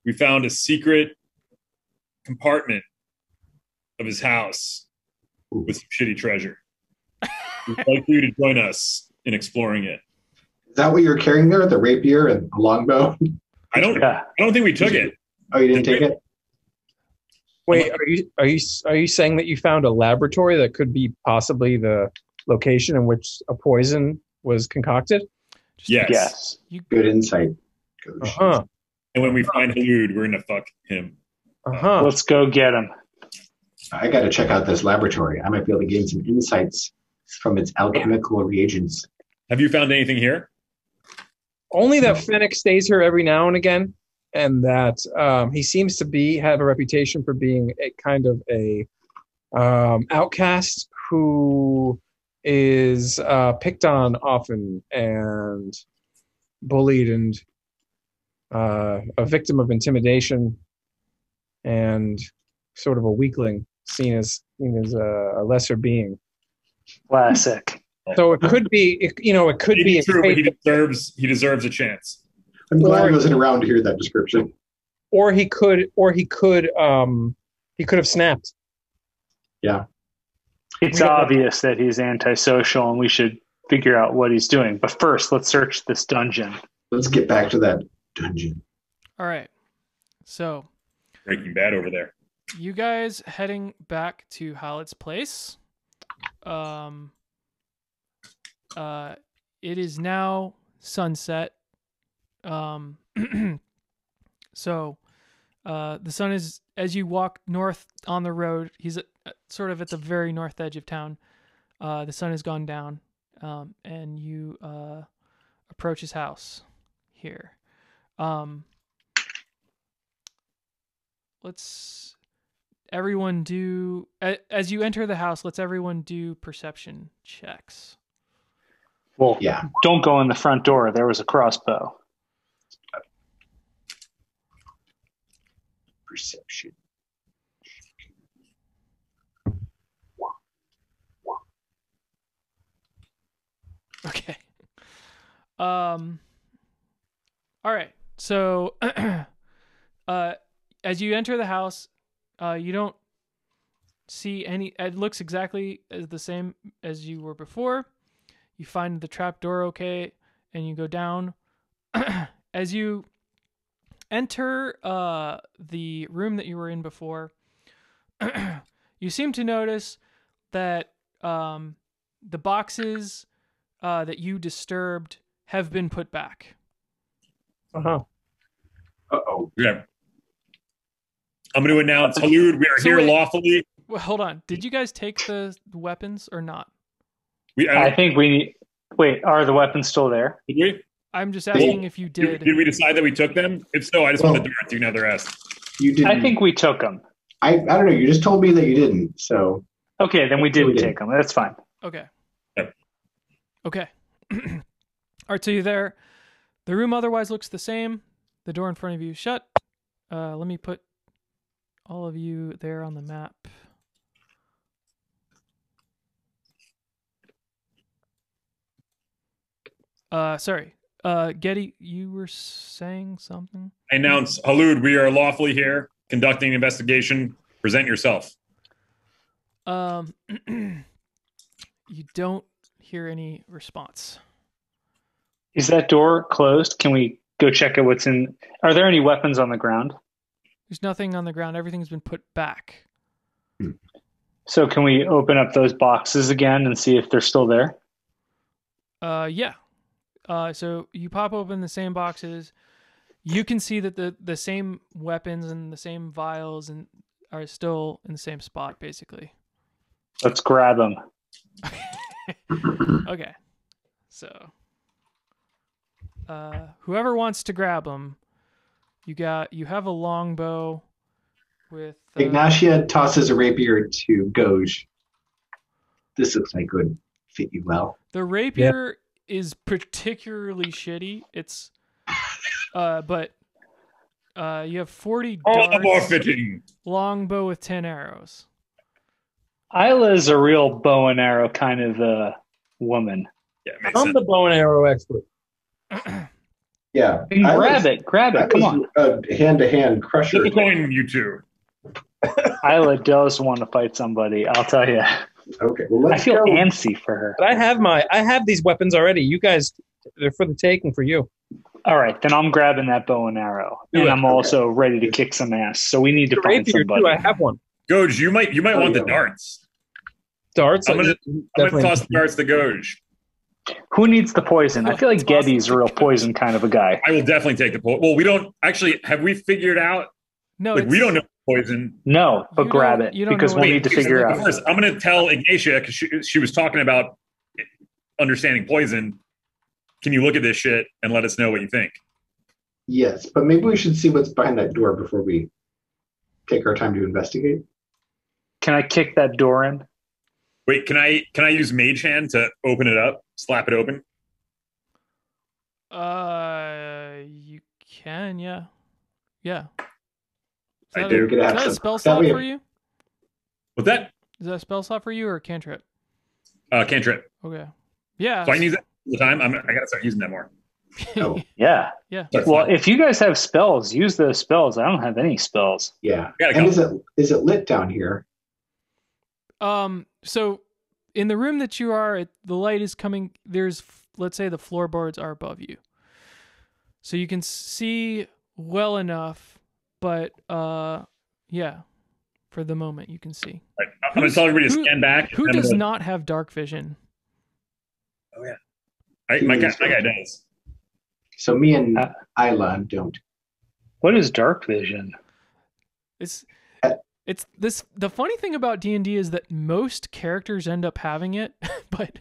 we found a secret compartment of his house with some shitty treasure. We'd like for you to join us in exploring it. Is that what you're carrying there? The rapier and the longbow? I don't. Yeah. I don't think we took it. Oh, you didn't take it? Wait, are you are you are you saying that you found a laboratory that could be possibly the location in which a poison was concocted? Just Yes. Yes. You, Good insight. Uh huh. And when we find Halud, we're gonna fuck him. Uh huh. Let's go get him. I got to check out this laboratory. I might be able to gain some insights from its alchemical reagents. Have you found anything here? Only that Fennec stays here every now and again, and that um, he seems to be have a reputation for being a kind of a um, outcast who is uh, picked on often and bullied and uh, a victim of intimidation and sort of a weakling, seen as seen as a, a lesser being. Classic. So it could be, it, you know, it could It be. is true, but he deserves he deserves a chance. I'm glad Or- I wasn't around to hear that description. or he could, or he could, um, he could have snapped. Yeah. It's We don't know. obvious that he's antisocial and we should figure out what he's doing. But first, let's search this dungeon. Let's get back to that dungeon. all right. So Breaking Bad over there. you guys heading back to Howlett's place. Um. Uh, it is now sunset. Um. So, uh, the sun is as you walk north on the road. He's at, sort of at the very north edge of town. Uh, the sun has gone down, um, and you uh, approach his house here. Um, let's everyone do a- as you enter the house. Let's everyone do perception checks. Well, Yeah. don't go in the front door. There was a crossbow. Perception. Okay. Um. All right. So, uh, as you enter the house, uh, you don't see any. It looks exactly as the same as you were before. You find the trap door okay, and you go down. As you enter uh the room that you were in before, you seem to notice that um the boxes uh that you disturbed have been put back. Uh huh. Uh-oh. Yeah. I'm going to announce, Halud, we are So here wait. lawfully. Well, hold on. Did you guys take the weapons or not? We, I I don't, think we need. Wait, are the weapons still there? did we? I'm just asking if you Did, did. did we decide that we took them? If so, I just Well- want the door to another S. You didn't. I think we took them. I, I don't know. You just told me that you didn't. So Okay, then we didn't We did. take them. That's fine. Okay. Yep. Okay. All right, so you're there. The room otherwise looks the same. The door in front of you is shut. Uh, let me put all of you there on the map. Uh, sorry. Uh, Getty, you were saying something? I announce, Halud, we are lawfully here conducting an investigation. Present yourself. Um, you don't hear any response. Is that door closed? Can we go check out what's in? Are there any weapons on the ground? There's nothing on the ground. Everything's been put back. So can we open up those boxes again and see if they're still there? Uh, yeah. Uh, so you pop open the same boxes. You can see that the, the same weapons and the same vials and are still in the same spot, basically. Let's grab them. Okay. So, uh, whoever wants to grab them, you got you have a longbow with uh, Ignatia tosses a rapier to Goj. This looks like it would fit you well. the rapier is particularly shitty. It's uh, but uh, you have forty All the more darts, fitting. longbow with ten arrows. Isla is a real bow and arrow kind of uh, woman. Yeah, it makes I'm sense. the bow and arrow expert. Yeah. Then I grab was- it. Grab I it. Come was on. A hand-to-hand crusher. Flip a coin, you two. Isla does want to fight somebody. I'll tell you. Okay, well, I let's feel go. antsy for her. But I have my I have these weapons already. You guys, they're for the taking for you. All right, then I'm grabbing that bow and arrow, Do and it. I'm also ready to kick some ass. So we need to The find rapier somebody. too. I have one. Goj, you might you might Oh, want the yeah. darts. Darts. I'm gonna, uh, I'm gonna definitely- toss the darts to Goj. Who needs the poison? I feel like Toss Getty's the a real ghost. poison kind of a guy. I will definitely take the po- Well, we don't actually have we figured out No, like we it's- don't know poison. No, but You grab don't- it you don't know because what we'll it need to is. figure Like, out. First, I'm going to tell Ignatia because she, she was talking about understanding poison. Can you look at this shit and let us know what you think? Yes, but maybe we should see what's behind that door before we take our time to investigate. Can I kick that door in? Wait, can I can I use Mage Hand to open it up, slap it open? Uh, you can, yeah, yeah. Is I that do. A, We're gonna is have that a some- spell that slot way- for you? What's that? Is that a spell slot for you or a cantrip? Uh, cantrip. Okay. Yeah. So I can use that all the time. I'm, I got to start using that more. Oh. Yeah. Yeah. That's Well, fine. if you guys have spells, use those spells. I don't have any spells. Yeah. Got a And couple. is it is it lit down here? Um. So, in the room that you are, it, the light is coming. There's, let's say, the floorboards are above you, so you can see well enough. But uh, yeah, for the moment, you can see. Right. I'm going to tell everybody to Who- stand back. Who I'm does gonna- not have dark vision? I, my, guy, my guy does. So me and Uh, Isla don't. What is dark vision? It's Uh, it's this. The funny thing about D and D is that most characters end up having it, but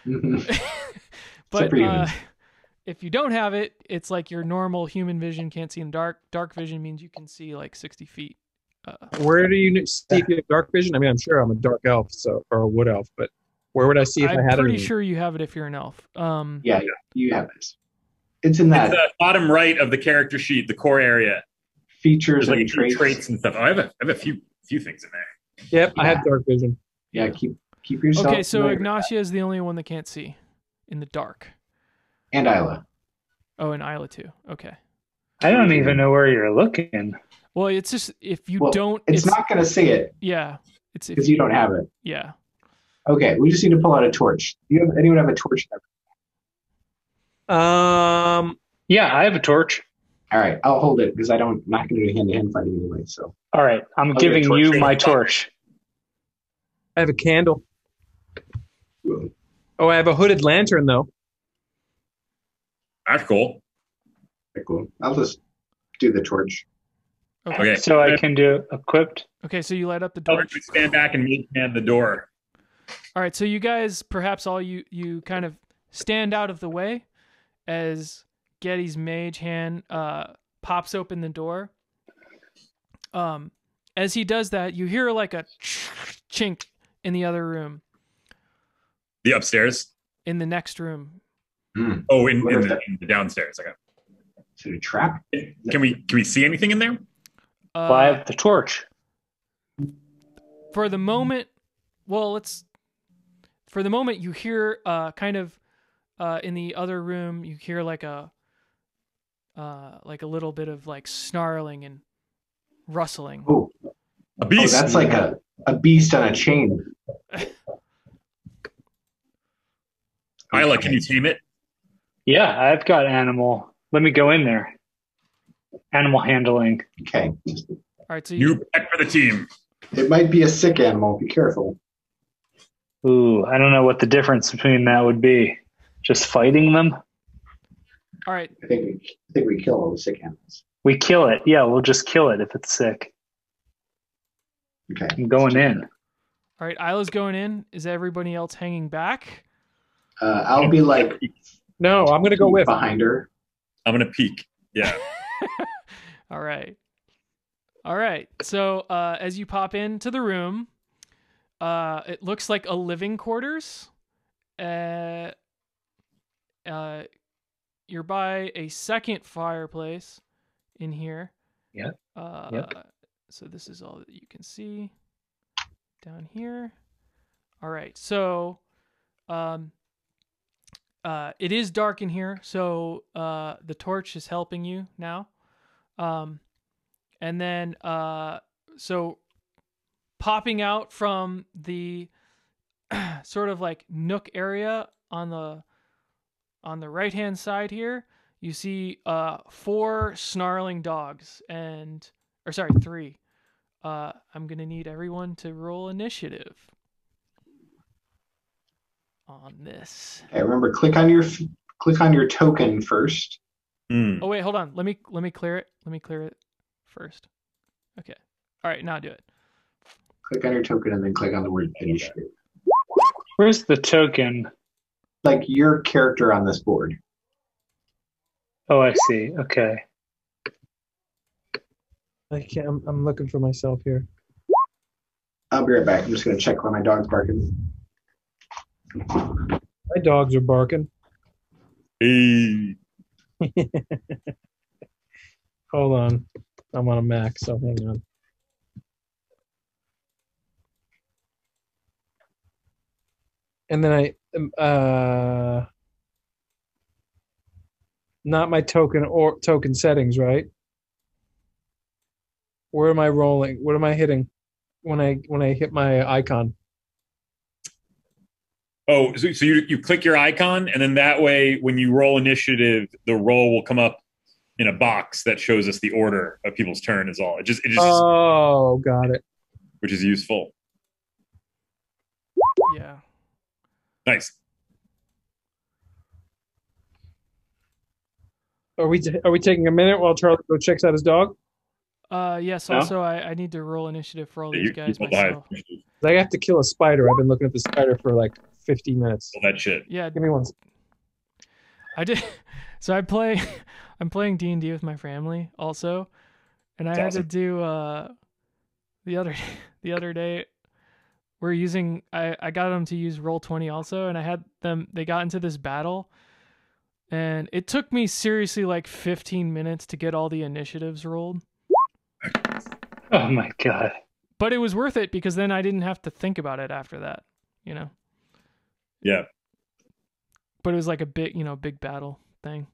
but for uh, humans. if you don't have it, it's like your normal human vision can't see in dark. Dark vision means you can see like sixty feet. Uh, Where do you see if you have dark vision? I mean, I'm sure I'm a dark elf, so or a wood elf, but where would I see if I'm I had pretty it? sure you have it if you're an elf. Um, Yeah, you have this. It's in that It's the bottom right of the character sheet, the core area. features There's like and a few traits. traits and stuff. Oh, I have a, I have a few few things in there. Yep, I have dark vision. Yeah, keep keep yourself. Okay, so familiar with Ignacia is the only one that can't see in the dark. that. And Isla. Oh, and Isla too. Okay. I don't even know where you're looking. Well, it's just if you Well, don't, It's, not going to say it Yeah, it's if because you don't have it. Yeah. Okay, we just need to pull out a torch. Do you have anyone have a torch? Um, Yeah, I have a torch. All right, I'll hold it because I don't I'm not going to do hand to hand fighting anyway. So All right, I'm I'll get a giving torch. you my torch. I have a candle. Oh, I have a hooded lantern though. That's cool. okay, cool. I'll just do the torch. Okay. So I can do equipped. Okay, so you light up the Tell torch. everybody to stand back and Mage Hand the door. All right, so you guys, perhaps all you you kind of stand out of the way as Getty's mage hand uh, pops open the door. Um, as he does that, you hear like a chink in the other room, The upstairs. in the next room. Hmm. Oh, in, Wonder in, if the, that- in the downstairs. Okay. Is it a trap? Can we can we see anything in there? Uh, Well, I have the torch. for the moment, well, let's. For the moment, you hear uh, kind of uh, in the other room, you hear like a uh, like a little bit of like snarling and rustling. Oh, A oh, beast. that's like a, a beast on a chain. Isla, can you tame it? Yeah, I've got animal. Let me go in there. Animal handling. Okay, just, All right, so you, New pet for the team. it might be a sick animal. Be careful. Ooh, I don't know what the difference between that would be. Just fighting them? all right, I think we I think we kill all the sick animals. We kill it. Yeah, we'll just kill it if it's sick. Okay, I'm going in. all right. Isla's going in. Is everybody else hanging back? Uh, I'll be like No, I'm gonna go with. behind her. I'm gonna peek. Yeah. All right. All right. So uh, as you pop into the room, uh, it looks like a living quarters. Uh, uh, you're by a second fireplace in here. Yep. Uh, Yep. So this is all that you can see down here. All right. So um, uh, it is dark in here, so uh, the torch is helping you now. Um, and then, uh, so popping out from the sort of like nook area on the on the right hand side here, you see uh, four snarling dogs, and or sorry, three. Uh, I'm gonna need everyone to roll initiative on this. Okay, remember, click on your click on your token first. Mm. Oh wait, hold on. Let me let me clear it. Let me clear it first. Okay. All right, now do it. Click on your token and then click on the word initiative. Where's the token? Like your character on this board. Oh, I see. Okay. I can't. I'm, I'm looking for myself here. I'll be right back. I'm just going to check why my dog's barking. My dogs are barking. Hey. Hold on. I'm on a Mac, so hang on. And then I, um, uh, not my token or token settings, right? Where am I rolling? What am I hitting when I when I hit my icon? Oh, so, so you you click your icon, and then that way, when you roll initiative, the roll will come up in a box that shows us the order of people's turn. Is all. It just it just Oh, got it. which is useful. Yeah. Nice. Are we t- are we taking a minute while Charlie go checks out his dog? Uh, yes. No? Also, I, I need to roll initiative for all Yeah, these you- guys you pulled the high- myself. I have to kill a spider. I've been looking at the spider for like fifty minutes. All that shit. Yeah, Give me one. s- I did. So I play. I'm playing D and D with my family also, and I That's had awesome. to do uh, the other the other day. We're using. I I got them to use Roll twenty also, and I had them. They got into this battle, and it took me seriously like fifteen minutes to get all the initiatives rolled. Oh my god. But it was worth it because then I didn't have to think about it after that, you know. Yeah. But it was like a big, you know, big battle thing.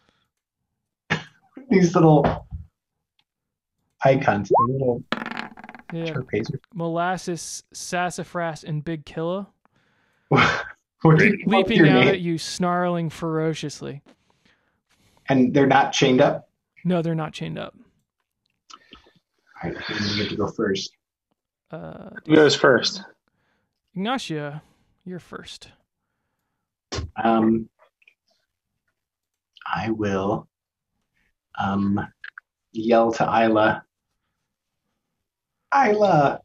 These little icons, the little Yeah, turquoise. molasses, sassafras, and Big Killa What do Great. you- what's leaping your out name? at you, snarling ferociously. And they're not chained up? No, they're not chained up. All right, you get to go first. Uh, Who goes first? Ignacia, you're first. Um, I will um, yell to Isla. Isla,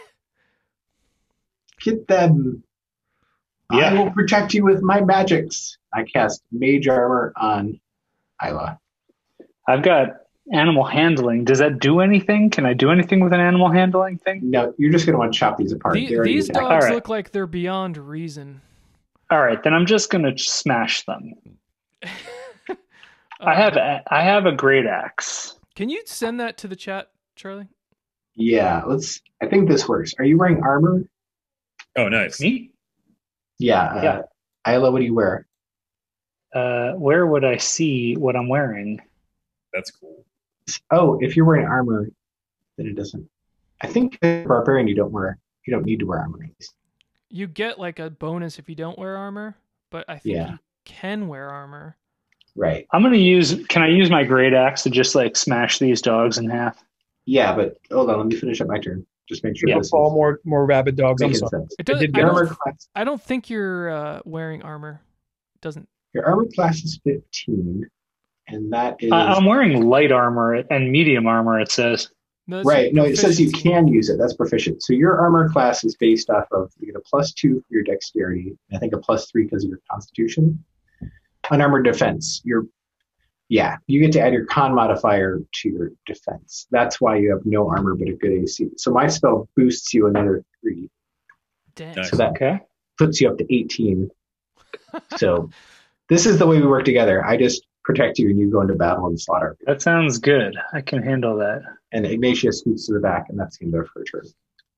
get them. Yeah. I will protect you with my magics. I cast mage armor on Isla. I've got animal handling. Does that do anything? Can I do anything with an animal handling thing? No, you're just going to want to chop these apart. The- They're already these attacked. dogs All right. look like they're beyond reason. All right, then I'm just going to smash them. Uh, I have a, I have a great axe. Can you send that to the chat, Charlie? Yeah, let's. I think this works. Are you wearing armor? Oh, nice. Me? Yeah. Uh, Yeah. Isla, what do you wear? Uh, where would I see what I'm wearing? That's cool. Oh, if you're wearing armor, then it doesn't. I think as a barbarian, you don't wear. You don't need to wear armor. You get like a bonus if you don't wear armor, but I think Yeah. you can wear armor. Right. I'm going to use. Can I use my great axe to just like smash these dogs in half? Yeah, but hold on. Let me finish up my turn. Just make sure Yeah, this Fall is more more rabid dogs. I'm making sorry. sense. It does. did I, Your get don't, armor class. I don't think you're uh, wearing armor. It doesn't. Your armor class is fifteen, and that is I, I'm wearing light armor and medium armor. It says. No, that's right. No, it says you proficiency. can use it. That's proficient. So your armor class is based off of you get a plus two for your dexterity, and I think a plus three because of your constitution. Unarmored defense. You're yeah, you get to add your con modifier to your defense. That's why you have no armor but a good A C. So my spell boosts you another three. Damn. Nice. So that Okay. puts you up to eighteen. So this is the way we work together. I just protect you and you go into battle and slaughter. That sounds good. I can handle that. And Ignatia scoots to the back, and that's the end of her turn.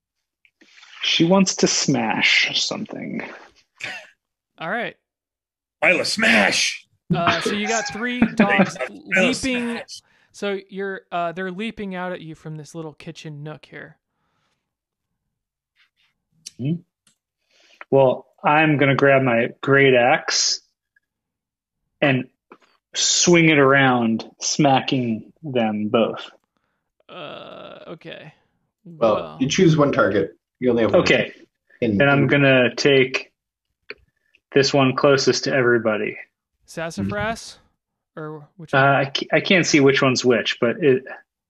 She wants to smash something. All right. Isla smash. Uh, so you got three dogs Isla leaping. smash. So you're uh, they're leaping out at you from this little kitchen nook here. Well, I'm going to grab my great axe and swing it around, smacking them both. Uh, okay. Well, Well, you choose one target. You only have one. Okay, And then I'm going to take this one closest to everybody. Sassafras, or which? Uh, one? I, ca- I can't see which one's which, but it.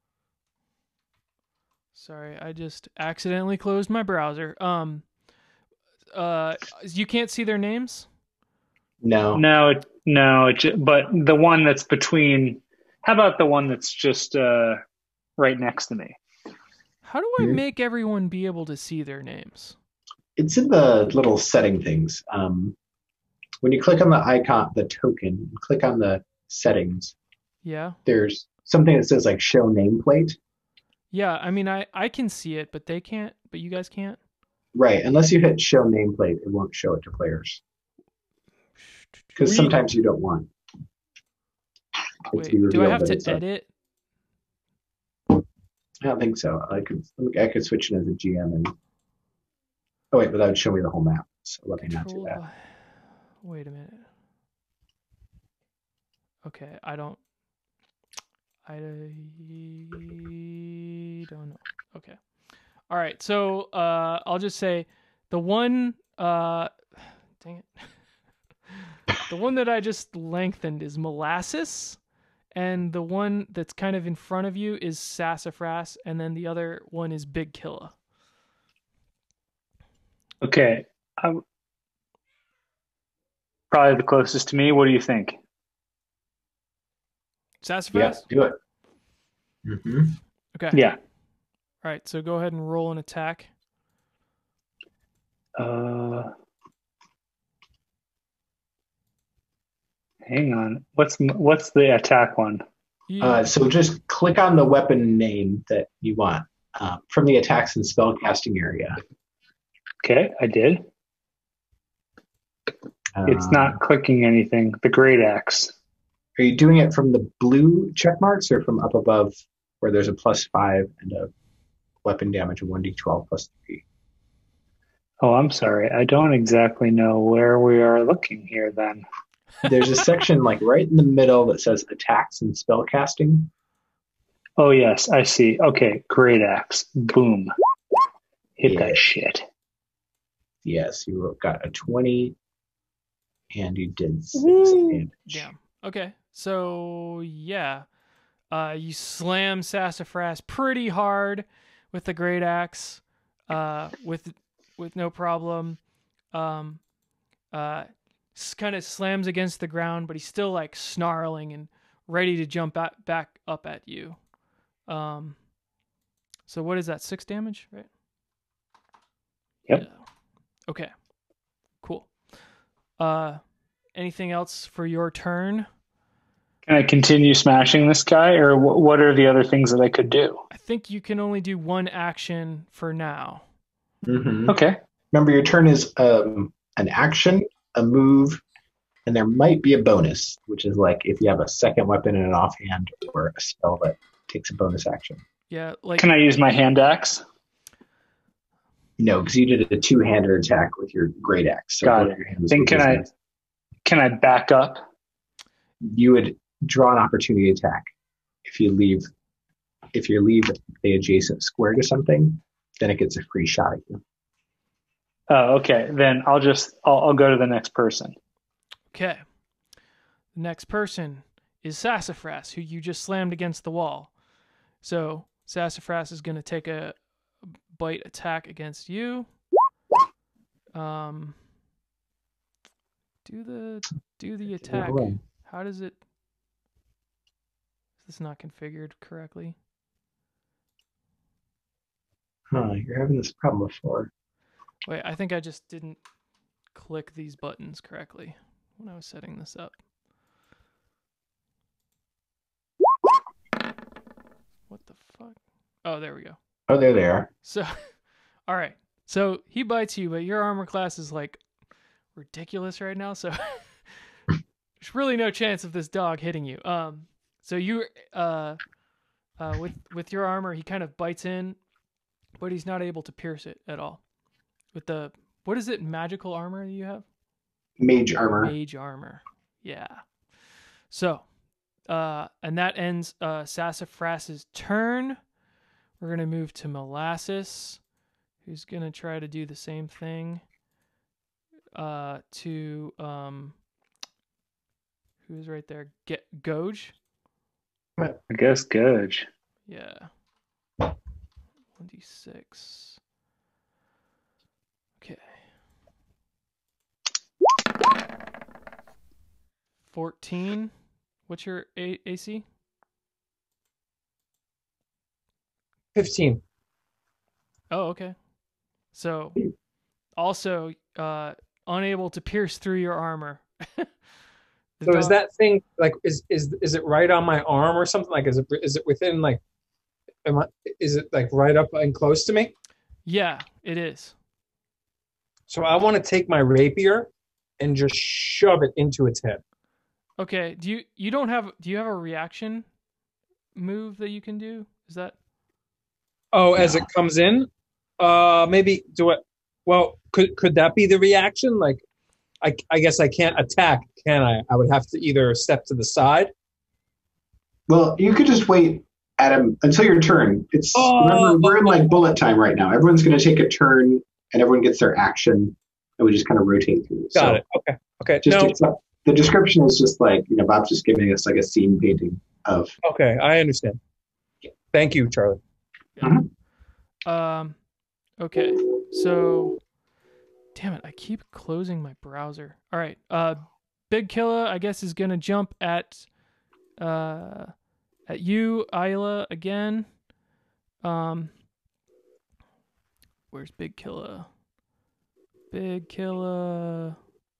Sorry, I just accidentally closed my browser. Um, uh, you can't see their names. no. No, it, no, it, ju- but the one that's between. How about the one that's just uh, right next to me? How do I Hmm. make everyone be able to see their names? It's in the little setting things. Um, when you click on the icon, the token, click on the settings, Yeah. there's something that says like show nameplate. Yeah, I mean, I, I can see it, but they can't, but you guys can't. Right. Unless you hit show nameplate, it won't show it to players. Because We- sometimes you don't want it to Wait, be do I revealed have that to it's a- edit? I don't think so. I could I could switch it as a G M and oh wait, but that would show me the whole map. So let me not do Controlled that. by- Wait a minute. Okay, I don't. I don't know. Okay. All right. So uh, I'll just say the one. Uh, dang it. The one that I just lengthened is Molasses, and the one that's kind of in front of you is Sassafras, and then the other one is Big Killa. Okay, I'm probably the closest to me. What do you think? Yeah, Sassafras? do it. Mm-hmm. Okay. Yeah. All right. So go ahead and roll an attack. Uh, hang on. What's what's the attack one? You, Uh, so just click on the weapon name that you want uh, from the attacks and spellcasting area. Okay, I did. It's Um, not clicking anything. The great axe. Are you doing it from the blue check marks or from up above where there's a plus five and a weapon damage of one d twelve plus three? Oh, I'm sorry. I don't exactly know where we are looking here then. There's a section like right in the middle that says attacks and spellcasting. Oh, yes, I see. Okay, great axe. Boom. Hit Yeah. that shit. Yes, you got a twenty and you did six Woo. damage. Damn. Okay. So yeah, uh, you slam Sassafras pretty hard with the great axe, uh, with with no problem. Um, uh, kind of slams against the ground, but he's still like snarling and ready to jump at, back up at you. Um, so what is that? Six damage, right? Yep. Yeah. Okay. Cool. Uh, anything else for your turn? Can I continue smashing this guy, or wh- what are the other things that I could do? I think you can only do one action for now. Mhm. Okay. Remember, your turn is um, an action, a move, and there might be a bonus, which is like if you have a second weapon in an offhand or a spell that takes a bonus action. Yeah, like Can I use my hand axe? No, because you did a two-handed attack with your great axe. So Got both it. your hands Then were can I business. can I back up? You would draw an opportunity attack if you leave. If you leave the adjacent square to something, then it gets a free shot at you. Oh, okay. Then I'll just I'll, I'll go to the next person. okay. The next person is Sassafras, who you just slammed against the wall. So Sassafras is going to take a bite attack against you. Um, do the do the attack. roll. How does it? Is this not configured correctly? Huh, you're having this problem before. Wait, I think I just didn't click these buttons correctly when I was setting this up. What the fuck? Oh, there we go. Oh, there they are. So, all right. So he bites you, but your armor class is like ridiculous right now. So there's really no chance of this dog hitting you. Um, so you, uh, uh, with with your armor, he kind of bites in, but he's not able to pierce it at all. With the what is it? Magical armor that you have? Mage armor. Mage armor. Yeah. So, uh, and that ends uh, Sassafras's turn. We're gonna move to Molasses, who's gonna try to do the same thing. Uh, to um, who's right there? Get Goge. I guess Gudge. Yeah. one d six. Okay. fourteen. What's your A- AC? fifteen. Oh, okay. So, also, uh, unable to pierce through your armor. The So is dog- that thing like is is is it right on my arm or something? Like is it is it within like am I is it like right up and close to me? Yeah, it is. So I want to take my rapier and just shove it into its head. Okay. Do you you don't have do you have a reaction move that you can do? Is that Oh, as it comes in? Uh maybe do it well, could could that be the reaction? Like I I guess I can't attack, can I? I would have to either step to the side. Well, you could just wait at him until your turn. It's Oh, remember we're in okay. like bullet time right now. Everyone's going to take a turn, and everyone gets their action, and we just kind of rotate through. Got so it. Okay. Okay. Just No, accept, the description is just like you know Bob's just giving us like a scene painting of. okay, I understand. Thank you, Charlie. um okay. So damn it, I keep closing my browser. All right. Uh Big Killa, I guess, is gonna jump at uh at you, Isla, again. Um where's Big Killa? Big Killa.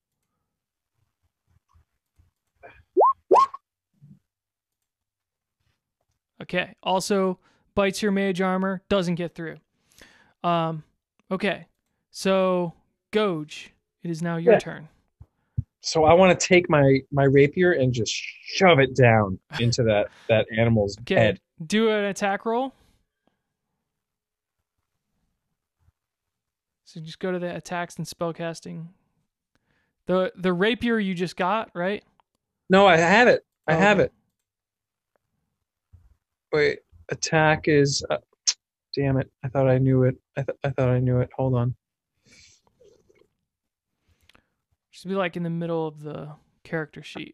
Okay. Also bites your mage armor, doesn't get through. Um okay. So Goge, it is now your Yeah. turn. So I want to take my my rapier and just shove it down into that that animal's Okay. head. Do an attack roll. So just go to the attacks and spellcasting. The the rapier you just got, right? No, I have it. I Oh, have okay. it. Wait, attack is. Uh, damn it! I thought I knew it. I th- I thought I knew it. Hold on. Should be like in the middle of the character sheet.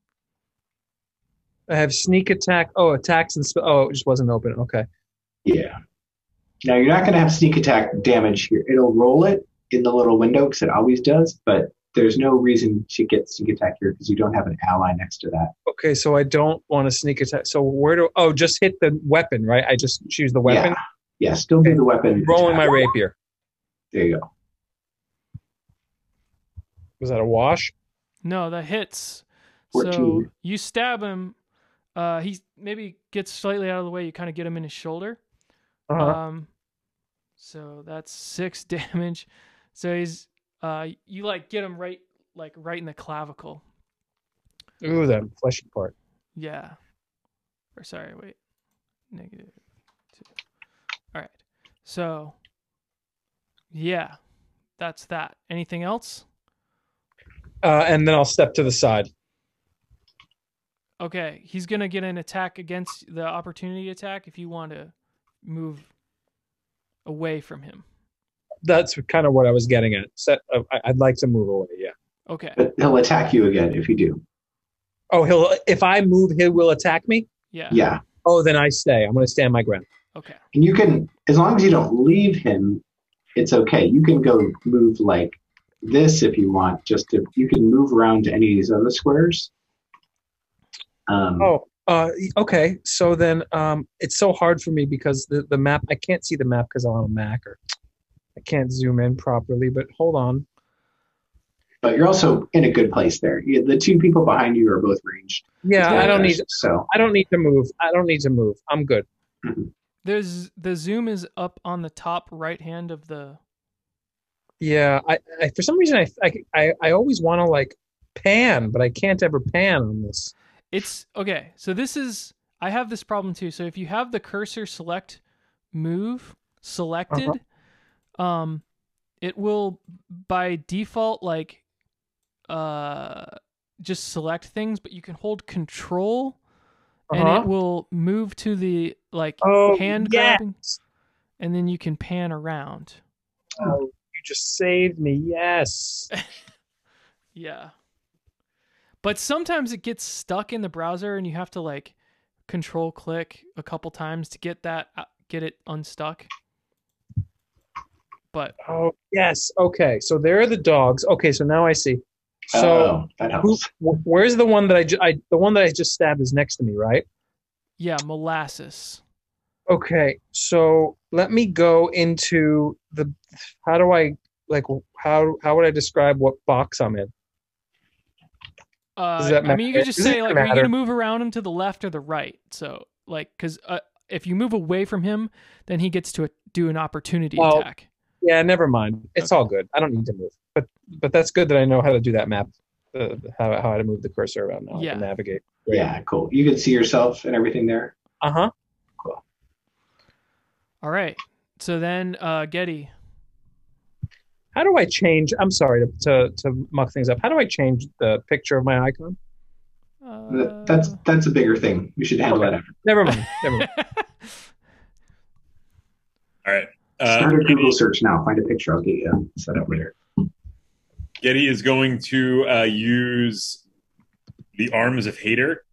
I have sneak attack. Oh, attacks and spe- oh, it just wasn't open. Okay. Yeah. Now you're not going to have sneak attack damage here. It'll roll it in the little window because it always does, but there's no reason to get sneak attack here because you don't have an ally next to that. Okay, so I don't want to sneak attack. So where do? Oh, just hit the weapon, right? I just choose the weapon. Yeah. Yeah. Still do the weapon. Rolling my attack. rapier. There you go. Was that a wash? No, that hits. So fourteen. you stab him. Uh, he maybe gets slightly out of the way. You kind of get him in his shoulder. Uh-huh. Um, so that's six damage. So he's uh, you like get him right like right in the clavicle. Ooh, that fleshy part. Yeah. Or sorry, wait. Negative two. All right. So yeah, that's that. Anything else? Uh, and then I'll step to the side. Okay, he's gonna get an attack against the opportunity attack if you want to move away from him. That's kind of what I was getting at. Set. Uh, I- I'd like to move away. Yeah. Okay. But he'll attack you again if you do. Oh, he'll. If I move, he will attack me. Yeah. Yeah. Oh, then I stay. I'm going to stand my ground. Okay. And you can, as long as you don't leave him, it's okay. You can go move like this if you want. Just to, you can move around to any of these other squares. Um, Oh, uh, okay. So then, um, it's so hard for me because the, the map. I can't see the map because I'm on a Mac, or I can't zoom in properly. But hold on. But you're also in a good place there. You, the two people behind you are both ranged. Yeah, I don't need. So I don't need to move. I don't need to move. I'm good. There's the zoom is up on the top right hand of the. Yeah, I, I for some reason I I I, I always want to like pan, but I can't ever pan on this. It's okay. So this is I have this problem too. So if you have the cursor select move selected, uh-huh. um, it will by default like uh just select things, but you can hold control uh-huh. and it will move to the like oh, hand yes. grabbing, and then you can pan around. Oh, you just saved me. Yes. Yeah. But sometimes it gets stuck in the browser and you have to like control click a couple times to get that get it unstuck. But oh, yes. Okay. So there are the dogs. Okay, so now I see. So oh, that helps. Who, where's the one that I, ju- I the one that I just stabbed is next to me, right? Yeah, molasses. Okay. So let me go into the how do I like how how would I describe what box I'm in? Uh, I mean, you could just say, like, are you going to move around him to the left or the right? So, like, because uh, if you move away from him, then he gets to a, do an opportunity well, attack. Yeah, never mind. It's okay. All good. I don't need to move. But but that's good that I know how to do that map, uh, how, how to move the cursor around now. Yeah. I can navigate. Great. Yeah, cool. You can see yourself and everything there. Uh-huh. Cool. All right. So then, uh, Getty. How do I change? I'm sorry to, to to muck things up. How do I change the picture of my icon? Uh, that's that's a bigger thing. We should handle okay. that after. Never mind. Never mind. All right. Uh, Start a Google search now. Find a picture. I'll get you set up later. Getty is going to uh, use the Arms of Hater.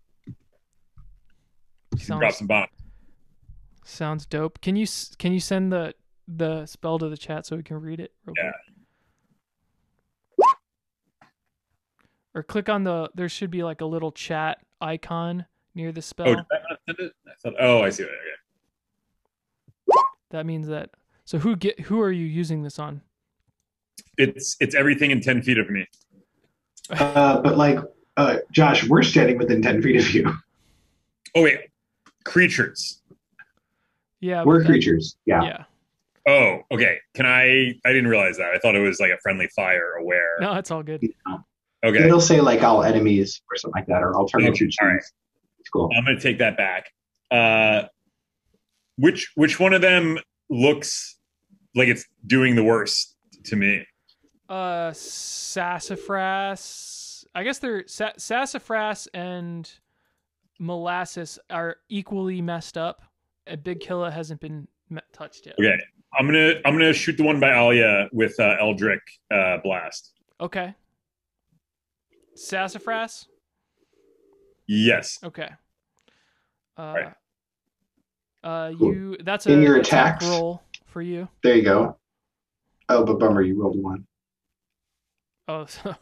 Sounds, drop some bombs. Sounds dope. Can you can you send the the spell to the chat so we can read it real yeah. quick? Or click on the, there should be like a little chat icon near the spell. Oh, did I not send it? I thought, oh, I see it. Okay. That means that, so who get, who are you using this on? It's, it's everything in ten feet of me. Uh, but like, uh, Josh, we're standing within ten feet of you. Oh, wait. Creatures. Yeah. We're that, creatures. Yeah. Yeah. Oh, okay. Can I, I didn't realize that. I thought it was like a friendly fire aware. No, it's all good. Yeah. Okay. It'll say like all enemies or something like that, or alternate you choose. All right. It's cool. I'm going to take that back. Uh, which, which one of them looks like it's doing the worst to me? Uh, Sassafras. I guess they're sa- Sassafras and Molasses are equally messed up. A Big Killa hasn't been me- touched yet. Okay. I'm going to, I'm going to shoot the one by Alia with uh, Eldritch uh, Blast. Okay. Sassafras? Yes. Okay. Uh, right. uh, Cool. you. That's a In your attack attacks roll for you. There you go. Oh, but bummer, you rolled a one. Oh, so.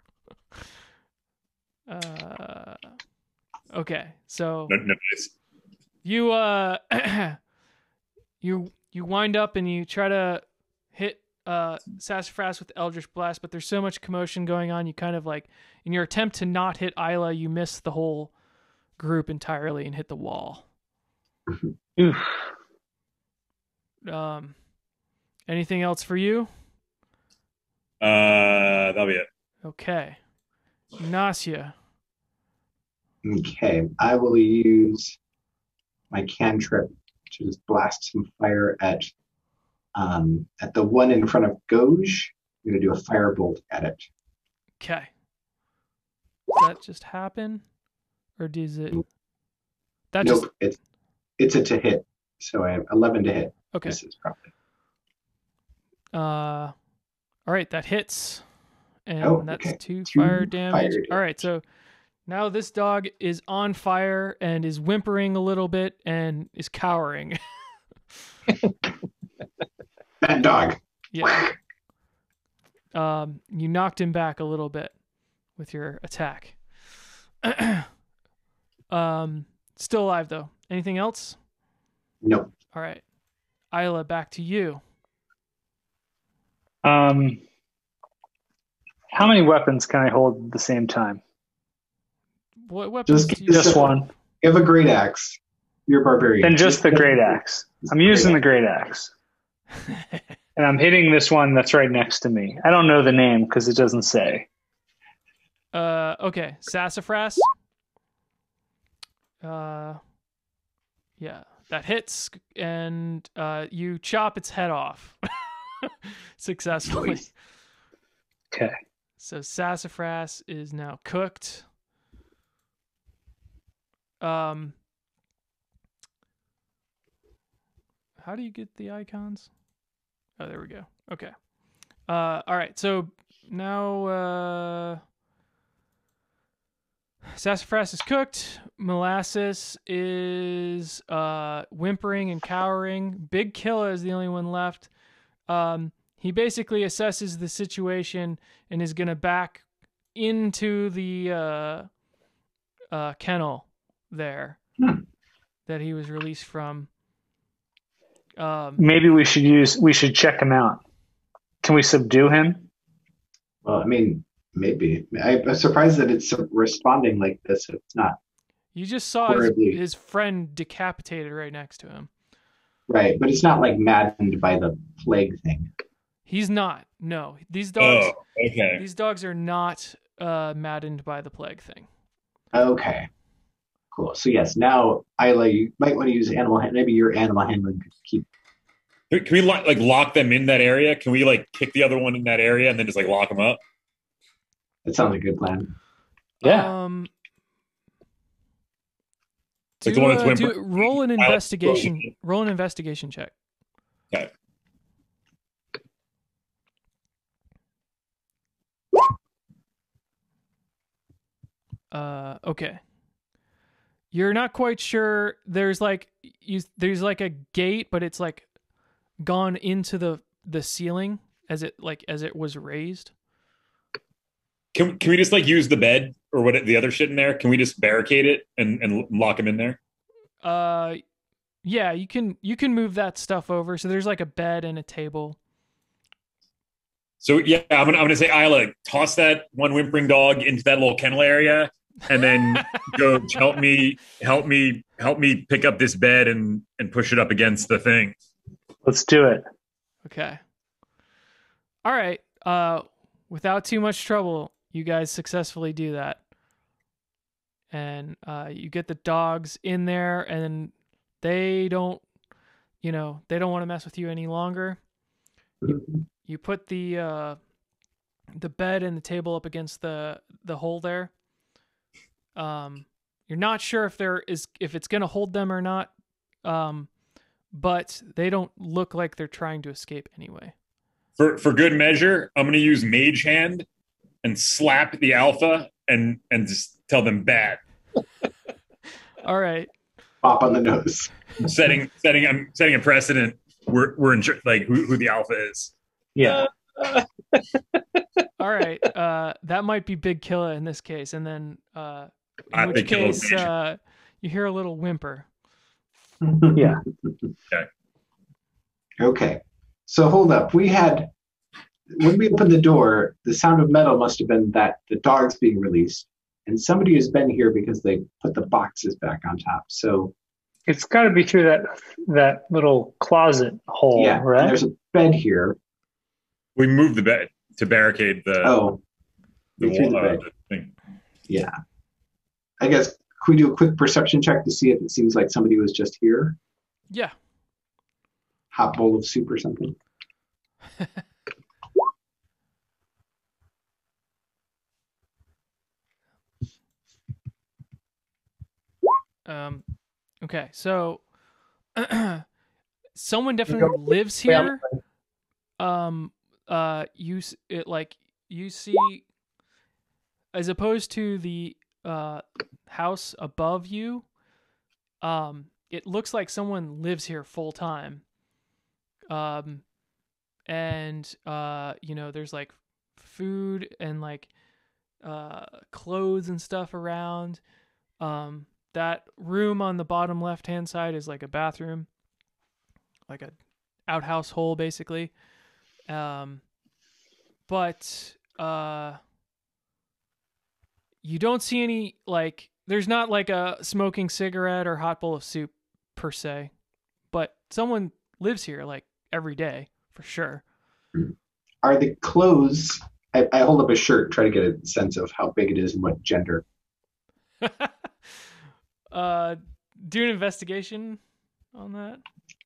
uh, okay, so No, no, it's, you uh, you you wind up and you try to hit uh Sassafras with Eldritch Blast, but there's so much commotion going on, you kind of like, in your attempt to not hit Isla, you miss the whole group entirely and hit the wall. Oof. Um, anything else for you? uh, that'll be it. Okay. Ignacia. Okay, I will use my cantrip to just blast some fire at um, at the one in front of Goj. I'm going to do a firebolt at it. Okay. Does that just happen? Or does it... That nope, just... it's, it's a to hit. So I have eleven to hit. Okay. This is probably. Uh, all right, that hits. And Oh, that's okay. two, Two fire damage. fire All right, so now this dog is on fire and is whimpering a little bit and is cowering. That dog. Yeah. Um, you knocked him back a little bit with your attack. um, still alive though. Anything else? Nope. All right. Isla, back to you. Um, how many weapons can I hold at the same time? What weapons Just, do you Just one. You have a great axe. You're a barbarian. Then just the great axe. I'm using the great axe. And I'm hitting this one that's right next to me. I don't know the name because it doesn't say. Uh, okay, Sassafras. Uh, yeah, that hits, and uh, you chop its head off successfully. Nice. Okay. So Sassafras is now cooked. Um, how do you get the icons? Oh, there we go. Okay. Uh, all right. So now uh, Sassafras is cooked. Molasses is uh, whimpering and cowering. Big Killa is the only one left. Um, he basically assesses the situation and is going to back into the uh, uh, kennel there Hmm. that he was released from. Um, Maybe we should use. We should check him out. Can we subdue him? Well, I mean, maybe. I, I'm surprised that it's responding like this. It's not you just saw his, horribly his friend decapitated right next to him. right, but it's not like maddened by the plague thing. He's not. No, these dogs. Oh, okay. These dogs are not uh, maddened by the plague thing. Okay, cool. So yes, now Isla, you might want to use animal. hand- Maybe your animal handling could keep. Can we lo- like lock them in that area? Can we like kick the other one in that area and then just like lock them up? That sounds like a good plan. Yeah. Um, Like do, the one that's uh, do, whimpering. roll an Wild- investigation. Roll an investigation check. Okay. Uh, okay. You're not quite sure. There's like you. There's like a gate, but it's like gone into the the ceiling as it like as it was raised. Can can we just like use the bed or what the other shit in there? Can we just barricade it and, and lock them in there? Uh, yeah. You can you can move that stuff over. So there's like a bed and a table. So yeah, I'm gonna I'm gonna say Isla, toss that one whimpering dog into that little kennel area, and then go help me help me help me pick up this bed and and push it up against the thing. Let's do it. Okay. All right. Uh, without too much trouble, you guys successfully do that. And uh, you get the dogs in there, and they don't, you know, they don't want to mess with you any longer. You, you put the uh, the bed and the table up against the the hole there. Um, you're not sure if there is if it's gonna hold them or not. Um, but they don't look like they're trying to escape anyway. For for good measure, I'm gonna use Mage Hand and slap the alpha and and just tell them bad. All right. Pop on the nose. setting setting I'm setting a precedent. We're we're in tr- like who, who the alpha is. Yeah. All right. Uh, that might be Big Killa in this case, and then uh, in I which think Killa's case major. uh, you hear a little whimper. Yeah. Okay. So hold up. We had when we opened the door, the sound of metal must have been that the dog's being released, and somebody has been here because they put the boxes back on top. So It's got to be through that that little closet hole, yeah, and right? there's a bed here. We moved the bed to barricade the Oh, the, we threw the wall, uh, bed. the thing. Yeah. I guess could we do a quick perception check to see if it seems like somebody was just here? Yeah. Hot bowl of soup or something. Um. Okay. So, someone definitely lives here. Um. Uh. You s- it like you see, as opposed to the uh house above you. Um. It looks like someone lives here full time. Um. And uh, you know, there's like food and like uh clothes and stuff around. Um. That room on the bottom left hand side is like a bathroom, like a outhouse hole basically. Um, but uh, you don't see any like there's not like a smoking cigarette or hot bowl of soup per se, but someone lives here like every day for sure. Are the clothes I, I hold up a shirt, try to get a sense of how big it is and what gender. uh, do an investigation on that.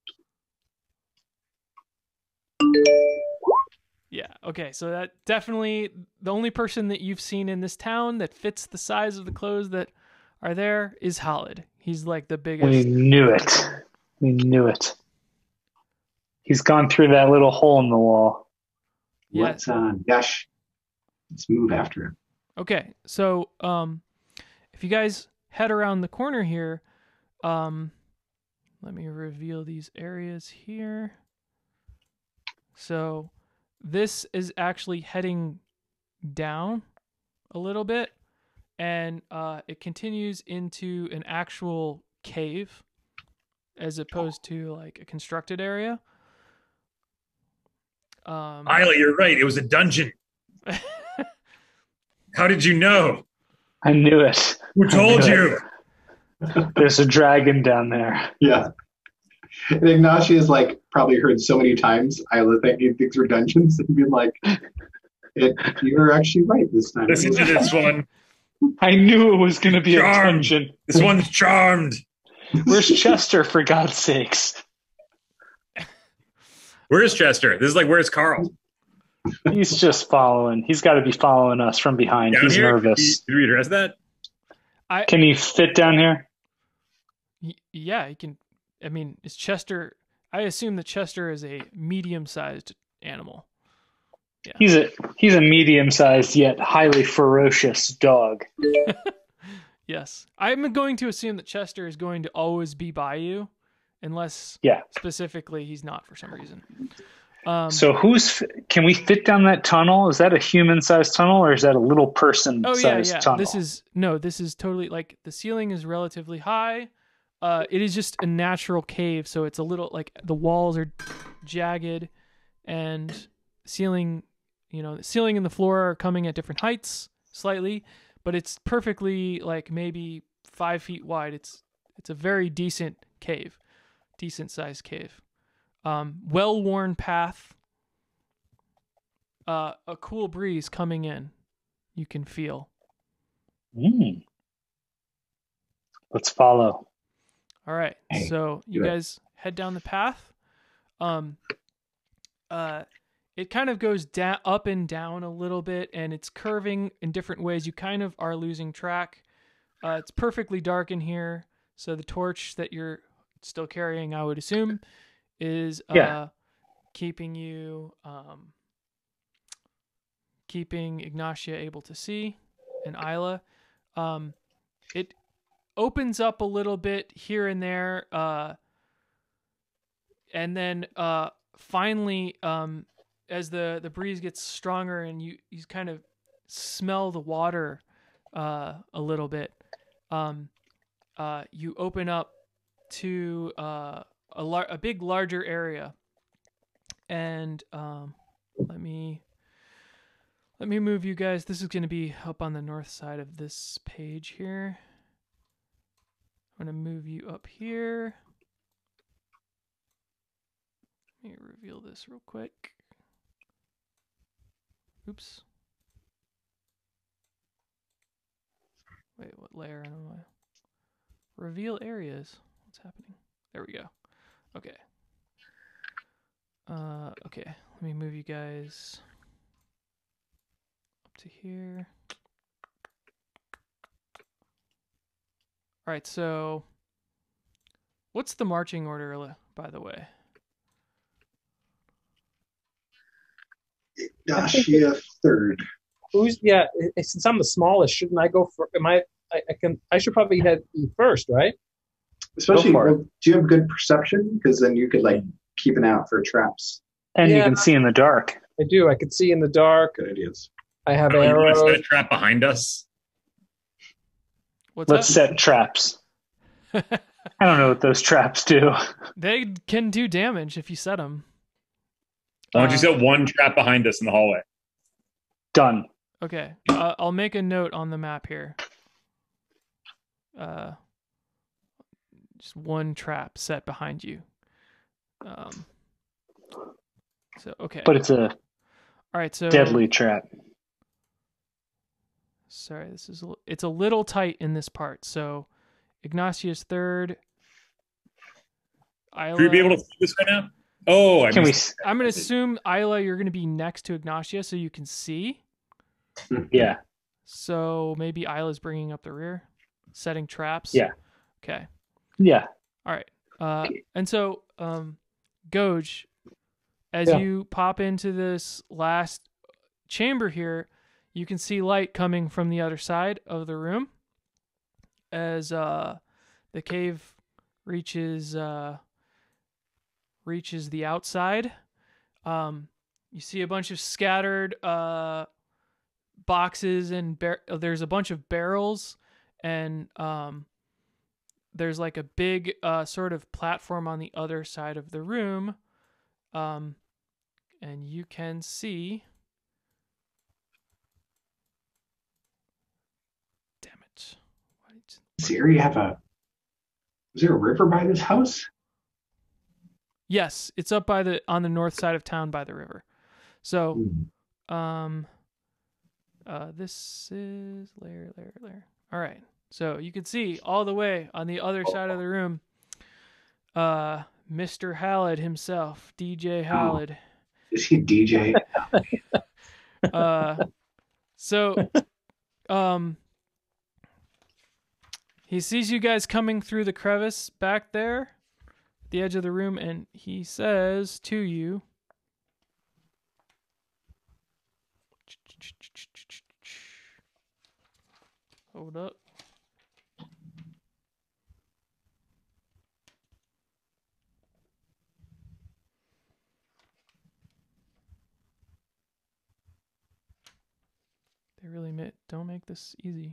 Yeah. Okay. So that definitely the only person that you've seen in this town that fits the size of the clothes that are there is Halid. He's like the biggest. We knew it. We knew it. He's gone through that little hole in the wall. Yeah. Let's uh, dash. Let's move after him. Okay. So, um, if you guys head around the corner here, um, let me reveal these areas here. So, this is actually heading down a little bit, and uh, it continues into an actual cave as opposed to like a constructed area. Um, Isla, you're right. It was a dungeon. How did you know? I knew it. Who told you? There's a dragon down there. Yeah. And Ignatius like probably heard so many times Isla thinking things were dungeons and being like, it, you were actually right this time. Listen to this one. I knew it was going to be Charmed. a dungeon. This one's charmed. Where's Chester, for God's sakes? Where's Chester? This is like, where's Carl? He's just following. He's got to be following us from behind. Down He's here? nervous. Did we address that? I Can he fit down here? y- yeah, he can. I mean, is Chester? I assume that Chester is a medium-sized animal. He's a he's a medium-sized yet highly ferocious dog. Yes, I'm going to assume that Chester is going to always be by you, unless Yeah. specifically he's not for some reason. Um, So who's can we fit down that tunnel? Is that a human-sized tunnel or is that a little person-sized oh yeah, yeah. tunnel? This is no. This is totally like the ceiling is relatively high. Uh, it is just a natural cave, so it's a little like the walls are jagged, and ceiling, you know, the ceiling and the floor are coming at different heights slightly, but it's perfectly like maybe five feet wide. It's it's a very decent cave, decent sized cave. Um, well-worn path. Uh, a cool breeze coming in. You can feel. Mm. Let's follow. All right, Hey, so you do it. guys head down the path. Um, uh, it kind of goes da- up and down a little bit, and it's curving in different ways. You kind of are losing track. Uh, it's perfectly dark in here, so the torch that you're still carrying, I would assume, is uh, Yeah. keeping you, um, keeping Ignatia able to see, and Isla. Um, it opens up a little bit here and there, uh, and then uh, finally, um, as the, the breeze gets stronger and you, you kind of smell the water uh, a little bit, um, uh, you open up to uh, a, lar- a big, larger area. And um, let me let me move you guys. This is going to be up on the north side of this page here. I'm going to move you up here. Let me reveal this real quick. Oops. Wait, what layer am I? Reveal areas. What's happening? There we go. Okay. Uh, okay. Let me move you guys up to here. All right, so what's the marching order, by the way? Ignatia third. Who's yeah? i- Since I'm the smallest, shouldn't I go for? Am I? I, I can. I should probably head first, right? Especially, for it. well, do you have good perception? Because then you could like keep an eye out for traps. And you Yeah. can see in the dark. I do. I could see in the dark. Good ideas. I have Oh, you want to set a arrows. trap behind us? What's Let's set traps. up? I don't know what those traps do. They can do damage if you set them. Why don't you Uh, set one trap behind us in the hallway? Done. Okay, uh, I'll make a note on the map here. Uh, just one trap set behind you. Um. So okay. But it's a All right. So deadly trap. Sorry, this is a, it's a little tight in this part. So Ignatius third. Isla, Should we be able to see this right now? Oh, I Can we? missed- I'm gonna assume Isla, you're gonna be next to Ignatius, so you can see. Yeah. So maybe Isla's bringing up the rear, setting traps. Yeah. Okay. Yeah. All right. Uh, and so, um, Goj, as Yeah. you pop into this last chamber here, you can see light coming from the other side of the room as uh, the cave reaches uh, reaches the outside. Um, you see a bunch of scattered uh, boxes and bar- there's a bunch of barrels and um, there's like a big uh, sort of platform on the other side of the room. Um, and you can see... Damn it. Why did you- Does the area have a? Is there a river by this house? Yes, it's up by the on the north side of town by the river. So, Hmm. um, uh, this is layer, layer, layer. All right. So you can see all the way on the other side of the room, uh, Mister Hallad himself, D J Hallad. Is he D J? Uh, so, um, he sees you guys coming through the crevice back there, at the edge of the room, and he says to you, hold up. They really ma- don't make this easy.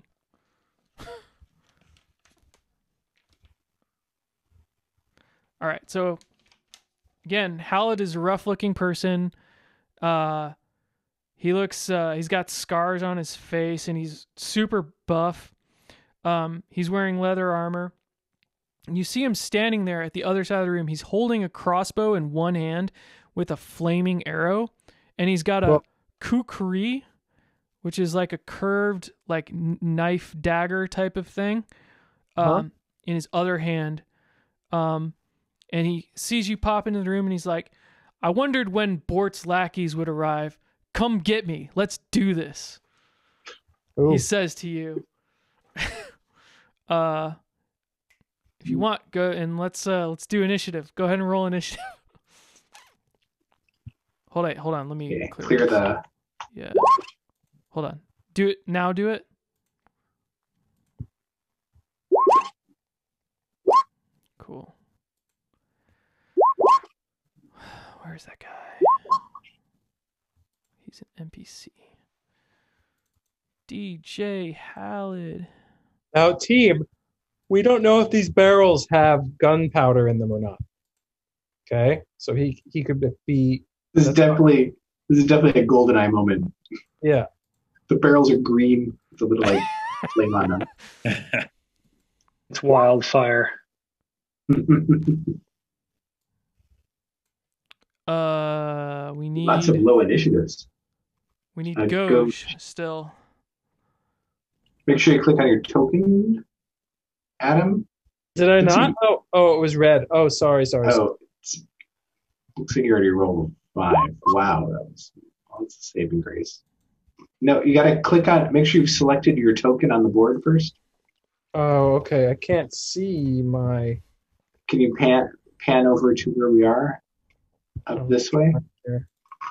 All right, so again, Hallad is a rough-looking person. Uh, he looks, uh, he's got scars on his face, and he's super buff. Um, he's wearing leather armor. And you see him standing there at the other side of the room. He's holding a crossbow in one hand with a flaming arrow, and he's got a Well- kukri, which is like a curved, like n- knife dagger type of thing, um, Huh? in his other hand. Um, and he sees you pop into the room, and he's like, "I wondered when Bort's lackeys would arrive. Come get me. Let's do this." Ooh. He says to you, "Uh, if you want, go and let's uh let's do initiative. Go ahead and roll initiative." hold on, hold on. Let me Okay, clear, clear this. the. Yeah. Hold on. Do it now. Do it. Cool. Where's that guy? He's an N P C. D J Hallad. Now, team, we don't know if these barrels have gunpowder in them or not. Okay, so he he could be. This is That's definitely this is definitely a golden eye moment. Yeah. The barrels are green with a little like flame on It's wildfire. them. Uh, we need Lots of low initiatives. we need uh, Goj still. Make sure you click on your token, Adam. Did I Let's not? see. Oh, oh, it was red. Oh, sorry, sorry. sorry. Oh, it's, looks like you already rolled a five. Wow, that was well, that's a saving grace. No, you got to click on. Make sure you've selected your token on the board first. Oh, okay. I can't see my. Can you pan pan over to where we are? Up Oh, this way. here.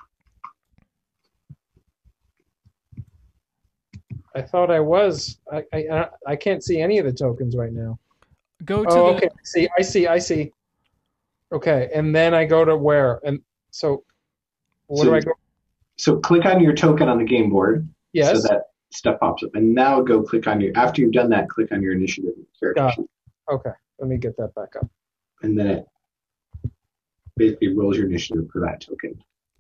I thought I was. I, I I can't see any of the tokens right now. Go to Oh, the okay. I see. I see. I see. Okay, and then I go to where? And so, where So- do I go? So click on your token on the game board. Yes. So that stuff pops up, and now go click on your. After you've done that, click on your initiative character Got sheet, Okay. Let me get that back up. and then it basically rolls your initiative for that token.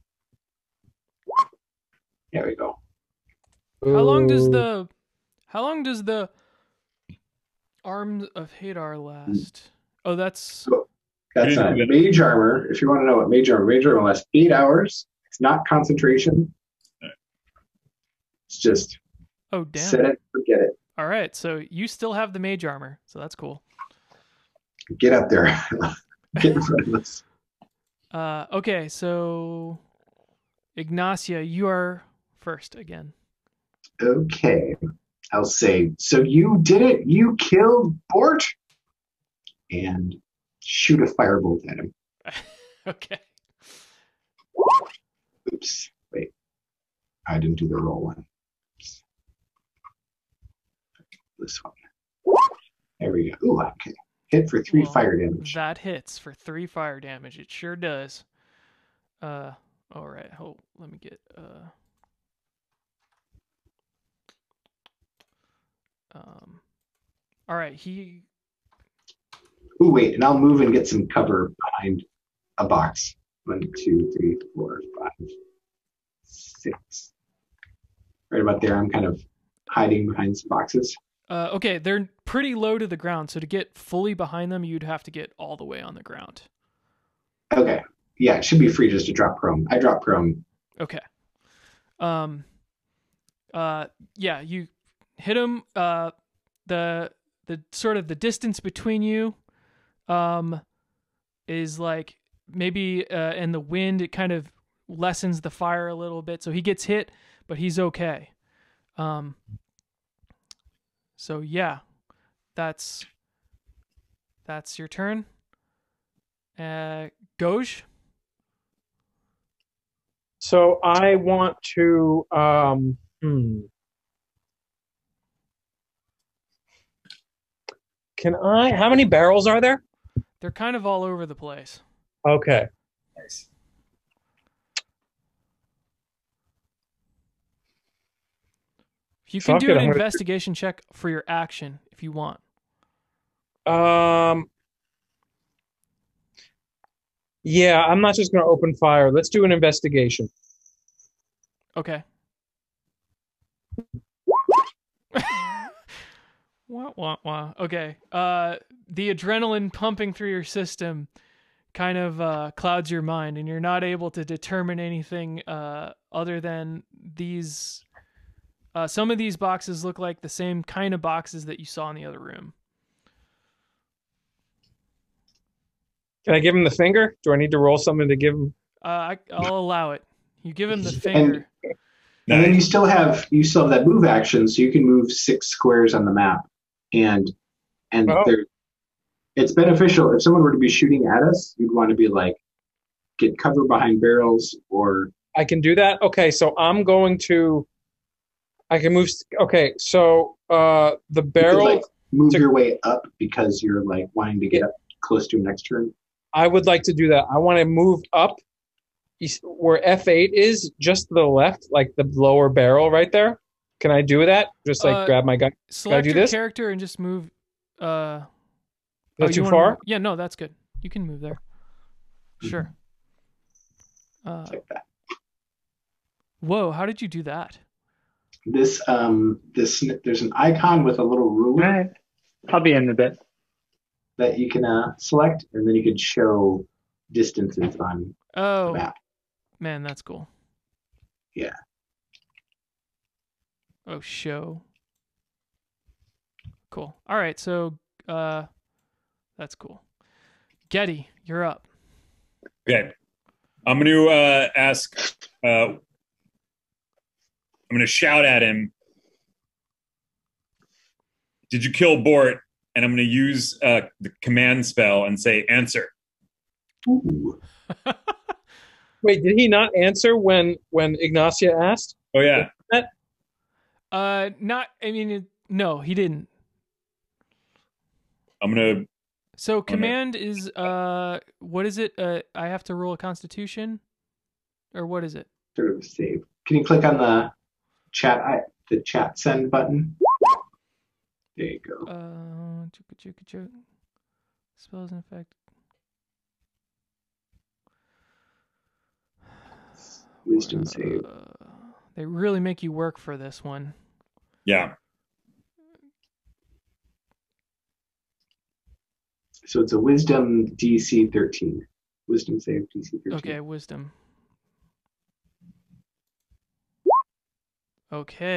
There we go. How long does Ooh. the how long does the Arms of Hadar last? Oh, that's That's Yeah, uh, yeah. mage armor. If you want to know what mage armor, mage armor lasts eight hours. It's not concentration. It's just Oh, damn. Set it, forget it. All right, so you still have the mage armor, so that's cool. Get up there. Get in front of us. Uh, okay, so Ignacia, you are first again. Okay. I'll say, so you did it. You killed Bort. And shoot a firebolt at him. Okay. Oops. Wait. I didn't do the roll one. Oops. This one. There we go. Ooh, okay. Hit for three Well, fire damage. That hits for three fire damage. It sure does. Uh, all right. Hold. Let me get. Uh. Um. All right. He. Ooh, wait, and I'll move and get some cover behind a box. One, two, three, four, five, six. Right about there. I'm kind of hiding behind some boxes. Uh, okay, they're pretty low to the ground, so to get fully behind them, you'd have to get all the way on the ground. Okay. Yeah, it should be free just to drop prone. I drop prone. Okay. Um. Uh. Yeah, you hit him. Uh. The the sort of the distance between you, um, is like maybe uh, and the wind, it kind of lessens the fire a little bit, so he gets hit, but he's okay. Um. So yeah, that's that's your turn. Uh, Goj. So I want to. Um, hmm. Can I? How many barrels are there? They're kind of all over the place. Okay. Nice. You can Fuck do it, an I'm gonna- investigation check for your action if you want. Um. Yeah, I'm not just going to open fire. Let's do an investigation. Okay. Wah, wah, wah. Okay. Uh, the adrenaline pumping through your system kind of uh, clouds your mind, and you're not able to determine anything uh, other than these. Uh, some of these boxes look like the same kind of boxes that you saw in the other room. Can I give him the finger? Do I need to roll something to give him? Uh, I, I'll allow it. You give him the finger. And then you Nice. still have you still have that move action, so you can move six squares on the map. And and Oh. there, it's beneficial. If someone were to be shooting at us, you'd want to be like get cover behind barrels or I can do that. Okay, so I'm going to. I can move. Okay, so uh, the you could, barrel. like move to- your way up because you're like wanting to get up close to him next turn. I would like to do that. I want to move up you s- where F eight is, just to the left, like the lower barrel right there. Can I do that? Just like Uh, grab my gun. Select do your this? character and just move. Uh, Is oh, that you too wanna far? move- Yeah, no, that's good. You can move there. Sure. Uh, Like that. whoa, how did you do that? This um this there's an icon with a little All ruler right. I'll be in a bit. that you can uh, select, and then you can show distances on the Oh, map. man, that's cool. Yeah. Oh, show. Cool. All right, so uh, that's cool. Getty, you're up. Okay. I'm going to uh, ask, uh, I'm going to shout at him, did you kill Bort? And I'm going to use uh, the command spell and say, answer. Ooh. Wait, did he not answer when when Ignacia asked? Oh, yeah. Uh, not. I mean, it, no, he didn't. I'm going to, So command is uh, what is it? Uh, I have to roll a Constitution, or what is it? Sort of save. Can you click on the chat I, the chat send button? There you go. Uh, chuka, chuka, chuka. Spells in effect. Wisdom save. Uh, they really make you work for this one. yeah. So it's a wisdom D C thirteen. Wisdom save D C thirteen. Okay, wisdom. Okay,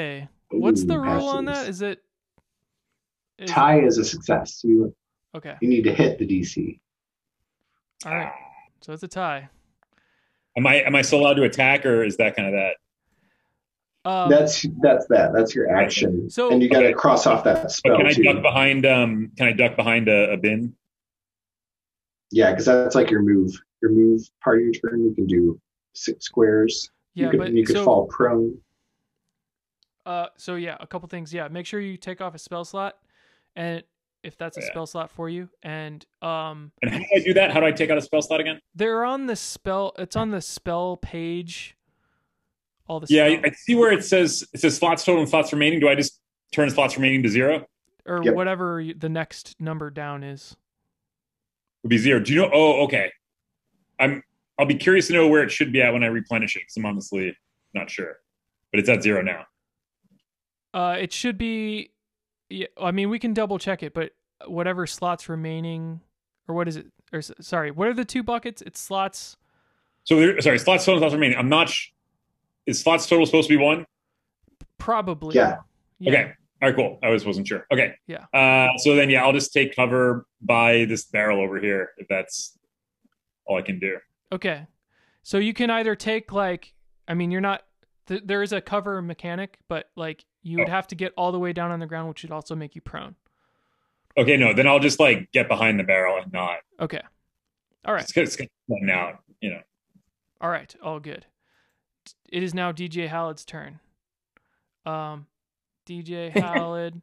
What's the Ooh, rule on that? passes. Is it is Tie is a success. You okay? you need to hit the D C. All right, so it's a tie. Am I am I still allowed to attack, or is that kind of that? Um, That's that's that. That's your action. So- and you got to Okay. cross off that But spell can I too. duck behind? Um, can I duck behind a, a bin? Yeah, because that's like your move. Your move part of your turn. You can do six squares. yeah, you could, but you could so fall prone. uh, so yeah, a couple things. Yeah, make sure you take off a spell slot, and if that's a Yeah. spell slot for you, and um, And how do I do that? How do I take out a spell slot again? they're on the spell. It's on the spell page. All the Yeah, I, spell, I see where it says it says slots total and slots remaining. Do I just turn slots remaining to zero? or Yep. whatever you- the next number down is. Would be zero. Do you know? Oh, okay. I'm. I'll be curious to know where it should be at when I replenish it. Because I'm honestly not sure, but it's at zero now. Uh, it should be. Yeah, I mean, we can double check it, but whatever slots remaining, or what is it? Or s- sorry, what are the two buckets? It's slots. So there, sorry, slots total and slots remaining. I'm not. Sh- is slots total supposed to be one? Probably. Yeah. Yeah. Okay. All right. Cool. I was wasn't sure. Okay. Yeah. Uh, so then, yeah, I'll just take cover by this barrel over here if that's all I can do. Okay. So you can either take like, I mean, you're not. Th- there is a cover mechanic, but like you would Oh. have to get all the way down on the ground, which would also make you prone. Okay. No, then I'll just like get behind the barrel and not. Okay. All right. It's gonna, it's gonna run out. You know. All right. All good. It is now D J Halled's turn. Um, D J Halled.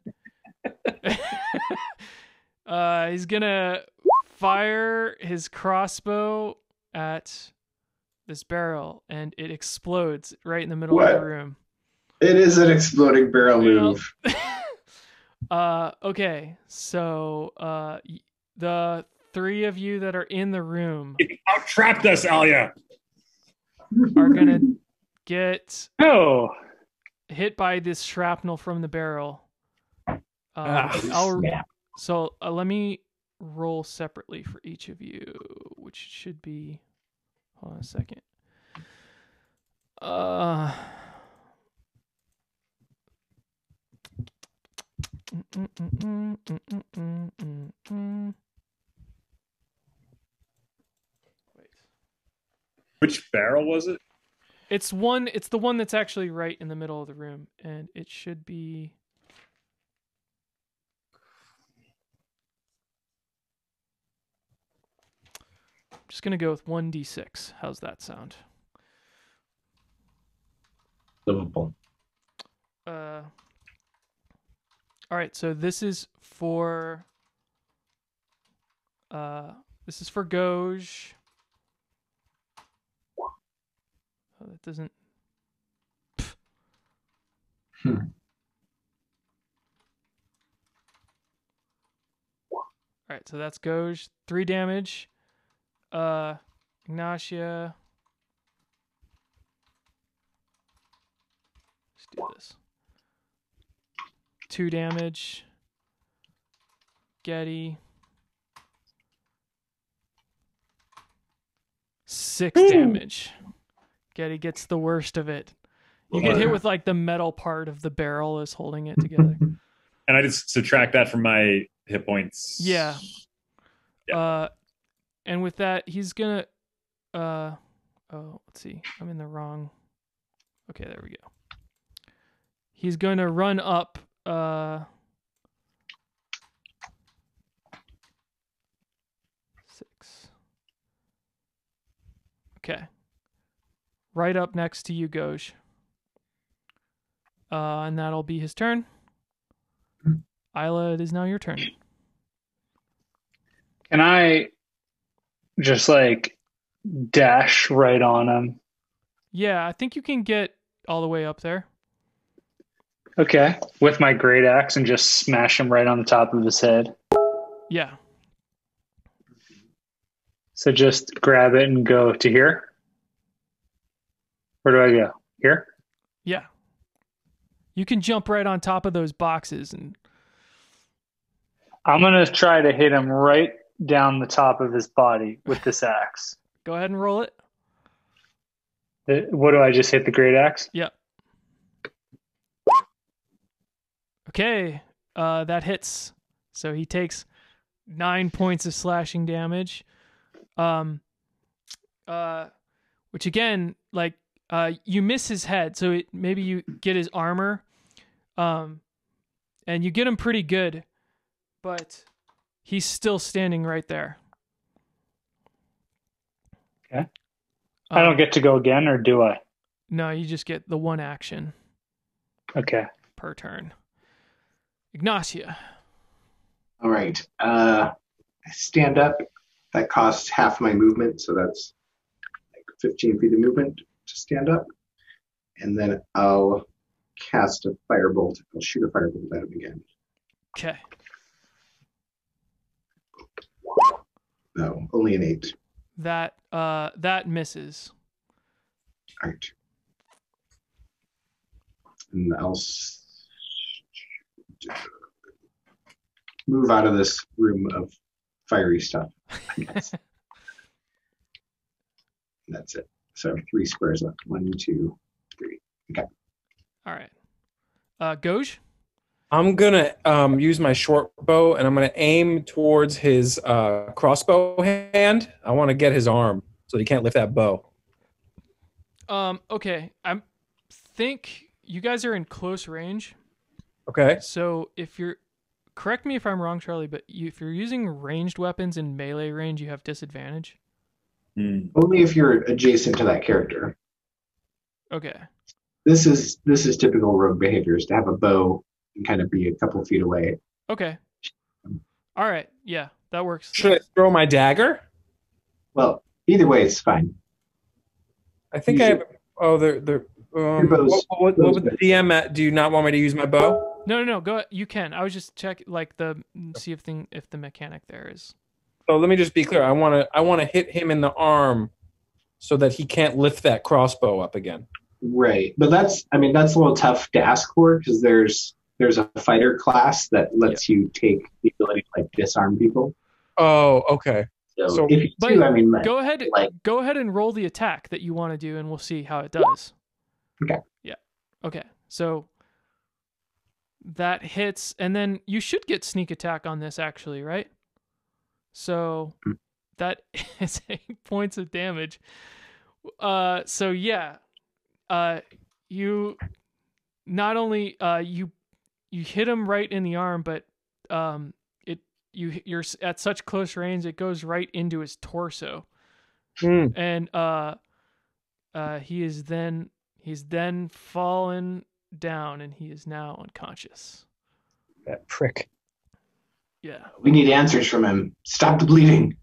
uh, he's gonna fire his crossbow at this barrel, and it explodes right in the middle of What? the room. It is an exploding barrel Well, move. uh, okay, so uh, y- the three of you that are in the room It out trapped us, Alia. are gonna get Oh, hit by this shrapnel from the barrel. Um, Ah, I'll, Snap. so uh, let me roll separately for each of you, which should be. Hold on a second. Uh. mm, mm, mm, mm, mm, mm, mm, mm. Wait. Which barrel was it? It's one. It's the one that's actually right in the middle of the room, and it should be. I'm just gonna go with one d six. How's that sound? livable. Uh. All right. So this is for. Uh, this is for Goj. Oh, that doesn't. Hmm. All right, so that's Goj. Three damage. Uh, Ignatia. Let's do this. Two damage. Getty. Six damage. Getty gets the worst of it. You get hit with like the metal part of the barrel is holding it together. And I just subtract that from my hit points. Yeah. Yeah. Uh, and with that, he's gonna. Uh, oh, let's see. I'm in the wrong. Okay, there we go. He's gonna run up. Uh, six. Okay. Right up next to you, Goj. Uh, and that'll be his turn. Isla, it is now your turn. can I just like dash right on him? Yeah, I think you can get all the way up there. Okay, with my great axe and just smash him right on the top of his head. Yeah. So just grab it and go to here. Where do I go? Here? Yeah. You can jump right on top of those boxes and I'm gonna try to hit him right down the top of his body with this axe. go ahead and roll it. Uh, What do I just hit the great axe? Yeah. Okay, uh, that hits. So he takes nine points of slashing damage. Um, uh, which again, like, uh, you miss his head, so it, maybe you get his armor, um, and you get him pretty good, but he's still standing right there. Okay. I don't get to go again, or do I? No, you just get the one action. Okay. Per turn. Ignacia. All right. Uh, stand up. That costs half my movement, so that's like fifteen feet of movement to stand up. And then I'll cast a firebolt. I'll shoot a firebolt at him again. Okay. No, only an eight. That uh that misses. All right. And I'll s- move out of this room of fiery stuff, I guess. That's it. So three squares left. One, two, three. Okay. All right. Uh, Goj? I'm gonna um, use my short bow and I'm gonna aim towards his uh, crossbow hand. I want to get his arm so he can't lift that bow. Um, okay. I think you guys are in close range. Okay. So if you're, correct me if I'm wrong, Charlie, but you, if you're using ranged weapons in melee range, you have disadvantage. Hmm. Only if you're adjacent to that character. Okay. This is this is typical rogue behavior, is to have a bow and kind of be a couple feet away. Okay. All right. Yeah, that works. Should I throw my dagger? Well, either way, it's fine. I think I have. Oh, they're they're. Um, Your bows- what, what, what bows would the good. D M at? Do you not want me to use my bow? No, no, no. Go. You can. I was just check like the see if thing if the mechanic there is. So let me just be clear. I want to I want to hit him in the arm so that he can't lift that crossbow up again. Right, but that's I mean that's a little tough to ask for because there's there's a fighter class that lets you take the ability to like disarm people. Oh, okay. So, So- if you But do, I mean, like, Go ahead. like- Go ahead and roll the attack that you want to do, and we'll see how it does. Okay. Yeah. Okay. So that hits, and then you should get sneak attack on this, actually, right? So Mm. that is eight points of damage. Uh. So yeah. Uh. You not only uh you you hit him right in the arm, but um it you you're s- at such close range it goes right into his torso. Hmm. And uh, uh, he is then he's then fallen down, and he is now unconscious. That prick. Yeah. we need answers from him. Stop the bleeding.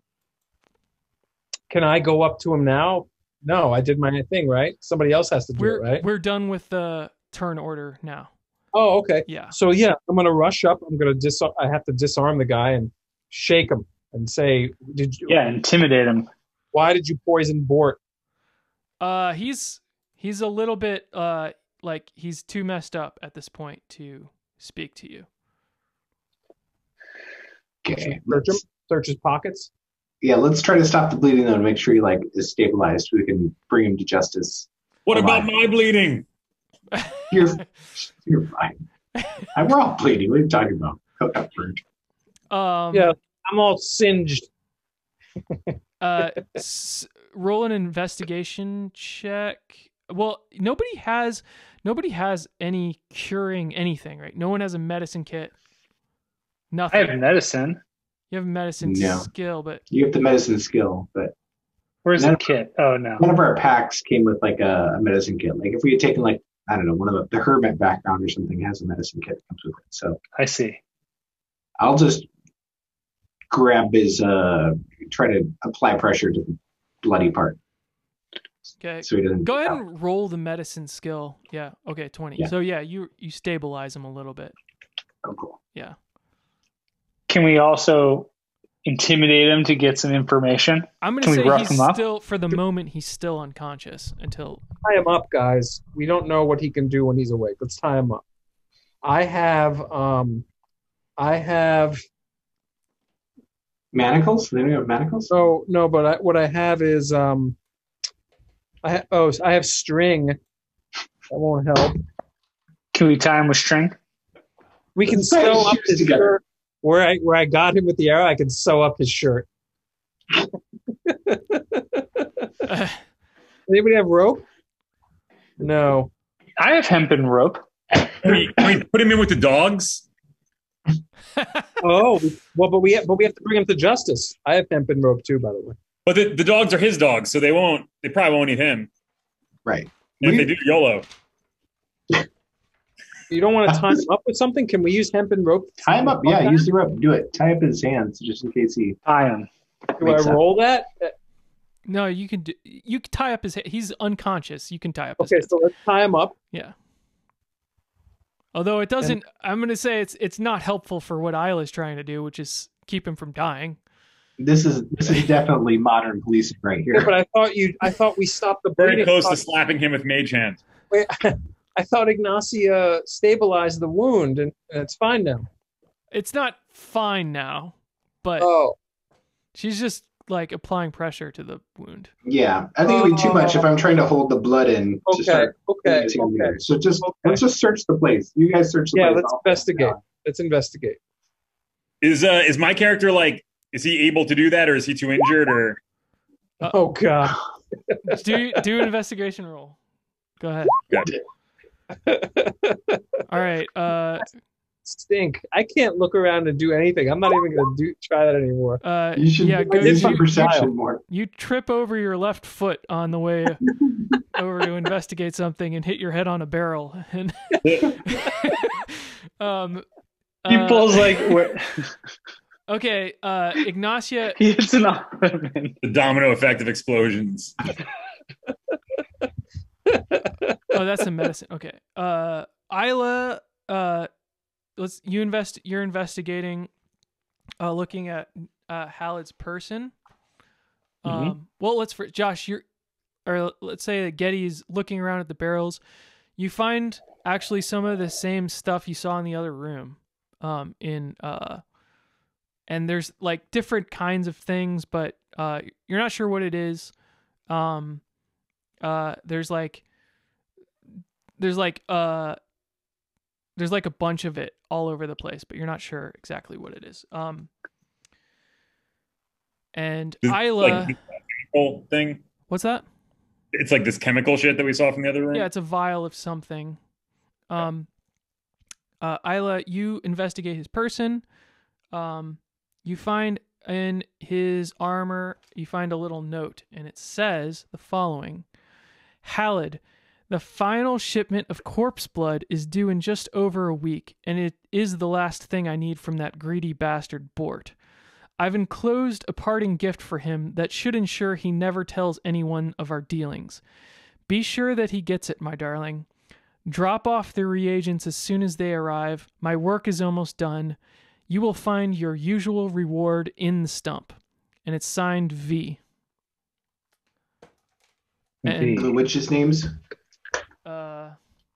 Can I go up to him now? No, I did my thing, right? Somebody else has to do We're it, right? we're done with the turn order now. Oh, okay. Yeah. So yeah, I'm gonna rush up. I'm gonna dis. I have to disarm the guy and shake him and say, "Did you? Yeah, intimidate him. Why did you poison Bort?" Uh, he's he's a little bit uh like he's too messed up at this point to speak to you. Okay. Search him. Search his pockets. Yeah, let's try to stop the bleeding though, to make sure he like is stabilized. We can bring him to justice. What Alive. about my bleeding? You're you're fine. I, we're all bleeding. What are you talking about? Cook up fruit. Um. Yeah. I'm all singed. Uh, s- roll an investigation check. Well, nobody has nobody has any curing anything, right? No one has a medicine kit. I Nothing. have medicine. You have a medicine No. skill, but You have the medicine skill, but Where's No. the kit? Oh no. none of our packs came with like a, a medicine kit. Like if we had taken like I don't know one of the, the hermit background or something has a medicine kit that comes with it. So I see. I'll just grab his uh try to apply pressure to the bloody part okay. so he doesn't. Go ahead and roll the medicine skill. Yeah. Okay. Twenty. Yeah. So yeah, you you stabilize him a little bit. Oh, cool. Yeah. Can we also intimidate him to get some information? I'm gonna Can we say rough he's him up? still for the moment he's still unconscious until Tie him up, guys. We don't know what he can do when he's awake. Let's tie him up. I have. Um. I have. Manacles? They don't have manacles? Oh no, but I, what I have is um. I ha- oh I have string. That won't help. Can we tie him with string? We can Let's tie his sew up shoes his together. shirt where I where I got him with the arrow. I can sew up his shirt. Uh, Anybody have rope? No. I have hempen rope. Can we, can we put him in with the dogs? Oh, well, but we have, but we have to bring him to justice. I have hempen rope too, by the way. But the, the dogs are his dogs, so they won't. They probably won't eat him. Right. And We- if they do, YOLO. You don't want to tie him up with something? Can we use hempen rope? Tie him up. Yeah, use the rope. Do it. Tie up his hands just in case he. I am. Do I Makes sense. roll that? no, you can do, you can tie up his. He's unconscious. You can tie up his. Okay, hands. so let's tie him up. Yeah. Although it doesn't, I'm going to say it's it's not helpful for what Isla's trying to do, which is keep him from dying. This is this is definitely modern policing right Yeah, here. but I thought you. I thought we stopped the Very bleeding. close I to thought, slapping him with mage hand. wait, I thought Ignacia stabilized the wound, and, and it's fine now. It's not fine now, but Oh, she's just like applying pressure to the wound. Yeah, I think it'd be too much if I'm trying to hold the blood in to okay, start okay, focusing on okay. there. So just Okay. let's just search the place. You guys search the Yeah, place. let's I'll- investigate. Let's investigate. Is uh is my character like? Is he able to do that, or is he too injured, or? Oh God. Do do an investigation roll. Go ahead. Okay. All right. Uh, Stink. I can't look around and do anything. I'm not even gonna do try that anymore. uh, You should yeah, go, use you- your you, perception more. you trip over your left foot on the way over to investigate something and hit your head on a barrel. And um, He uh, pulls like where okay, uh, Ignacia. he hits an ottoman. The domino effect of explosions. Oh, that's a medicine. Okay. Uh, Isla. Uh, let's you invest. You're investigating. Uh, looking at uh Halid's person. Um. Mhm. Well, let's for Josh. You're, or let's say that Getty's looking around at the barrels. You find actually some of the same stuff you saw in the other room. Um. In uh. And there's like different kinds of things, but uh, you're not sure what it is. Um. Uh. There's like. There's like uh there's like a bunch of it all over the place, but you're not sure exactly what it is. Um and This- Isla, like, this chemical thing. what's that? It's like this chemical shit that we saw from the other room. Yeah, it's a vial of something. Um uh Isla, you investigate his person. Um you find in his armor, you find a little note, and it says the following: Halid, the final shipment of corpse blood is due in just over a week, and it is the last thing I need from that greedy bastard Bort. I've enclosed a parting gift for him that should ensure he never tells anyone of our dealings. Be sure that he gets it, my darling. Drop off the reagents as soon as they arrive. My work is almost done. You will find your usual reward in the stump. And it's signed V. And- The witches' names. Uh,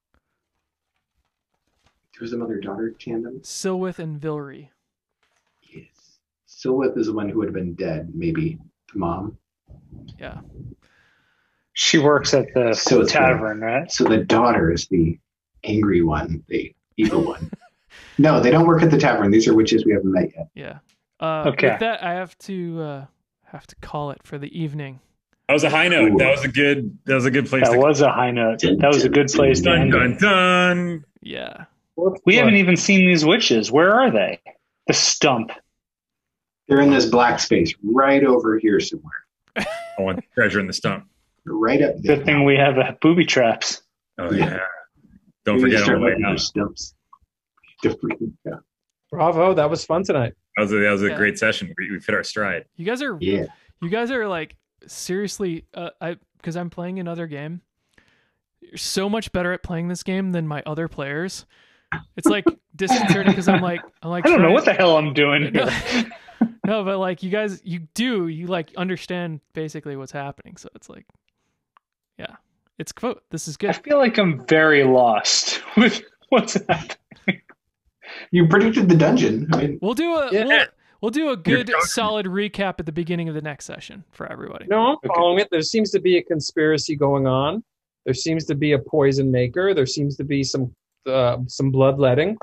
There's a mother-daughter tandem. Silwith and Vilry. Yes. Silwith is the one who would have been dead. Maybe the mom. Yeah. She works at the So it's tavern, right? So the daughter is the angry one, the evil one. No, they don't work at the tavern. These are witches we haven't met yet. Yeah. Uh, Okay. With that, I have to uh, have to call it for the evening. That was a high note. Ooh. That was a good. That was a good place That to. was a high note. That was a good place to Dun end dun it. dun. Yeah. We haven't even seen these witches. Where are they? The stump. They're in this black space right over here somewhere. I want treasure in the stump. Right up there. Good thing we have uh, booby traps. Oh Yeah. yeah. Don't We need to forget start on the way looking for out. stumps. Different- yeah. Bravo, that was fun tonight. That was a, that was a Yeah. great session. We, we fit our stride. You guys are Yeah. you guys are like seriously uh, I because I'm playing another game. You're so much better at playing this game than my other players. It's like disconcerting because I'm like I'm like I don't know trying- what the hell I'm doing No. here. No, but like you guys you do, you like understand basically what's happening. So it's like yeah. It's quote. This is I good. feel like I'm very lost with what's happening. You predicted the dungeon. I mean, We'll do a Yeah. we'll, we'll do a good talking. solid recap at the beginning of the next session for everybody. No, I'm Okay. following it. There seems to be a conspiracy going on. There seems to be a poison maker. There seems to be some uh, some bloodletting.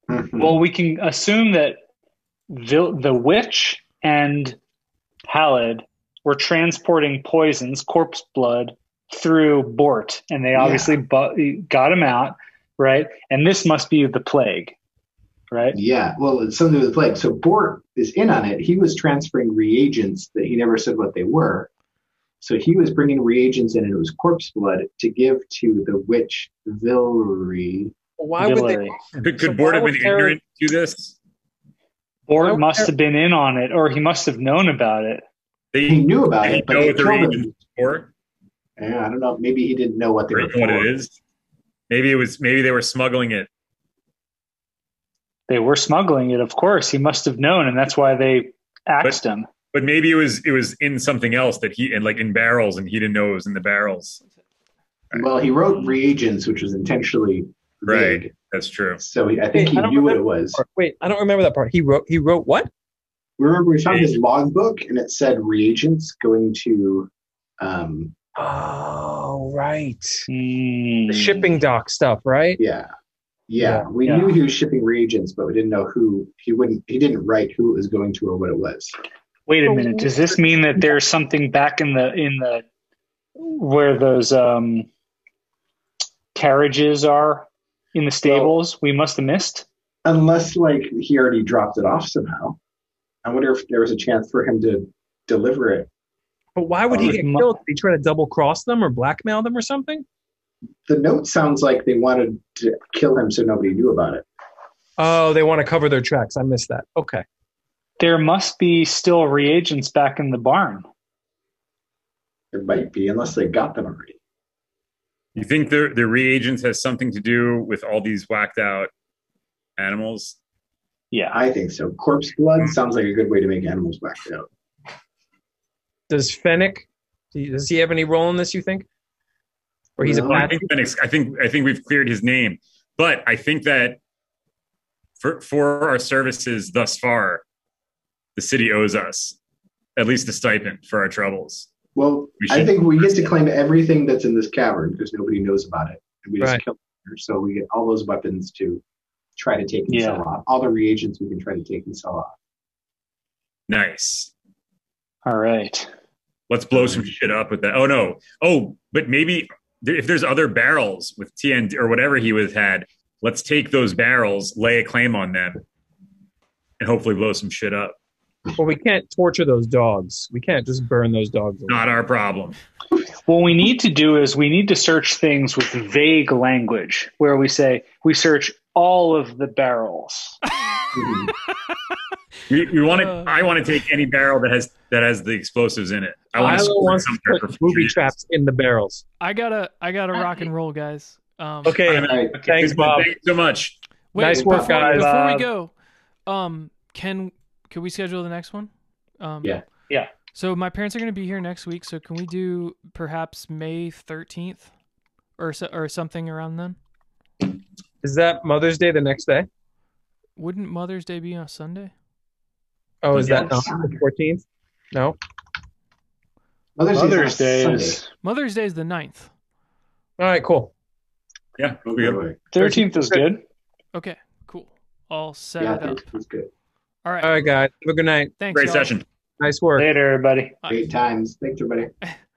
Mhm. Well, we can assume that the, the witch and Halid were transporting poisons, corpse blood, through Bort, and they obviously Yeah. bu- got him out, right? And this must be the plague, right? Yeah, well, it's something with the plague. So Bort is in on it. He was transferring reagents that he never said what they were. So he was bringing reagents in, and it was corpse blood to give to the witch Vilry. Why would they? Villery. Could, So could Bort why have would been Terry- ignorant to this? Bort would must Ter- have been in on it, or he must have known about it. They He knew about did he it, but know they what the killed reagents him. for? Yeah, I don't know. Maybe he didn't know what they Or were even what for. it is? Maybe it was. Maybe they were smuggling it. They were smuggling it, of course. He must have known, and that's why they axed him. But maybe it was. It was in something else that he and like in barrels, and he didn't know it was in the barrels. Well, he wrote reagents, which was intentionally Right. vague. That's true. So he, I think Wait, he I don't knew what it remember was. Part- Wait, I don't remember that part. He wrote. He wrote what? Remember, we found his logbook, and it said reagents going to. Um, Oh, right. Hmm. The shipping dock stuff, right? yeah, yeah. Yeah, We yeah. knew he was shipping reagents, but we didn't know who. He wouldn't. He didn't write who it was going to or what it was. Wait a minute. Does this mean that there's something back in the in the where those um, carriages are in the stables? we must have missed. Unless, like, he already dropped it off somehow. I wonder if there was a chance for him to deliver it. But why would Oh, he it get mu- killed? Did he try to double cross them or blackmail them or something? The note sounds like they wanted to kill him so nobody knew about it. Oh, they want to cover their tracks. I missed that. Okay. There must be still reagents back in the barn. There might be, unless they got them already. You think the the reagents has something to do with all these whacked out animals? Yeah. I think so. Corpse blood sounds like a good way to make animals whacked out. Does Fennec, does he have any role in this, you think? Or he's a No. I bad think Phoenix, I think I think we've cleared his name, but I think that for for our services thus far, the city owes us at least a stipend for our troubles. Well, We I should- think we get to claim everything that's in this cavern because nobody knows about it. And we just Right. kill her. So we get all those weapons to try to take and Yeah. sell off. All the reagents we can try to take and sell off. Nice. All right. Let's blow some shit up with that. Oh no. Oh, but maybe there- if there's other barrels with T N T or whatever he was had, let's take those barrels, lay a claim on them, and hopefully blow some shit up. Well, we can't torture those dogs. We can't just burn those dogs. Not our problem. What we need to do is we need to search things with vague language where we say we search all of the barrels. Mhm. We, we want to. Uh. I want to take any barrel that has that has the explosives in it. I want to Milo squirt wants to somewhere put for booby fusion. traps in the barrels. I gotta, I gotta rock and roll, guys. Um, Okay. All right. Thanks, Bob. Thank you so much. Wait, Nice work, before, guys. Before we Uh, go, um, can can we schedule the next one? Um, Yeah. Yeah. So my parents are going to be here next week. So can we do perhaps May thirteenth, or so, or something around then? Is that Mother's Day the next day? Wouldn't Mother's Day be on a Sunday? Oh, is that Yes. not the fourteenth? No. Mother's, Mother's Day Day is is Mother's Day is the ninth. All right, cool. Yeah. on we Sunday. go. Wait, thirteenth is good. Okay, cool. I'll set Yeah, it up. that's good. All right. All right, guys. Have a good night. Thanks. Great y'all. session. Nice work. Later, everybody. Bye. Great times. Thanks, everybody.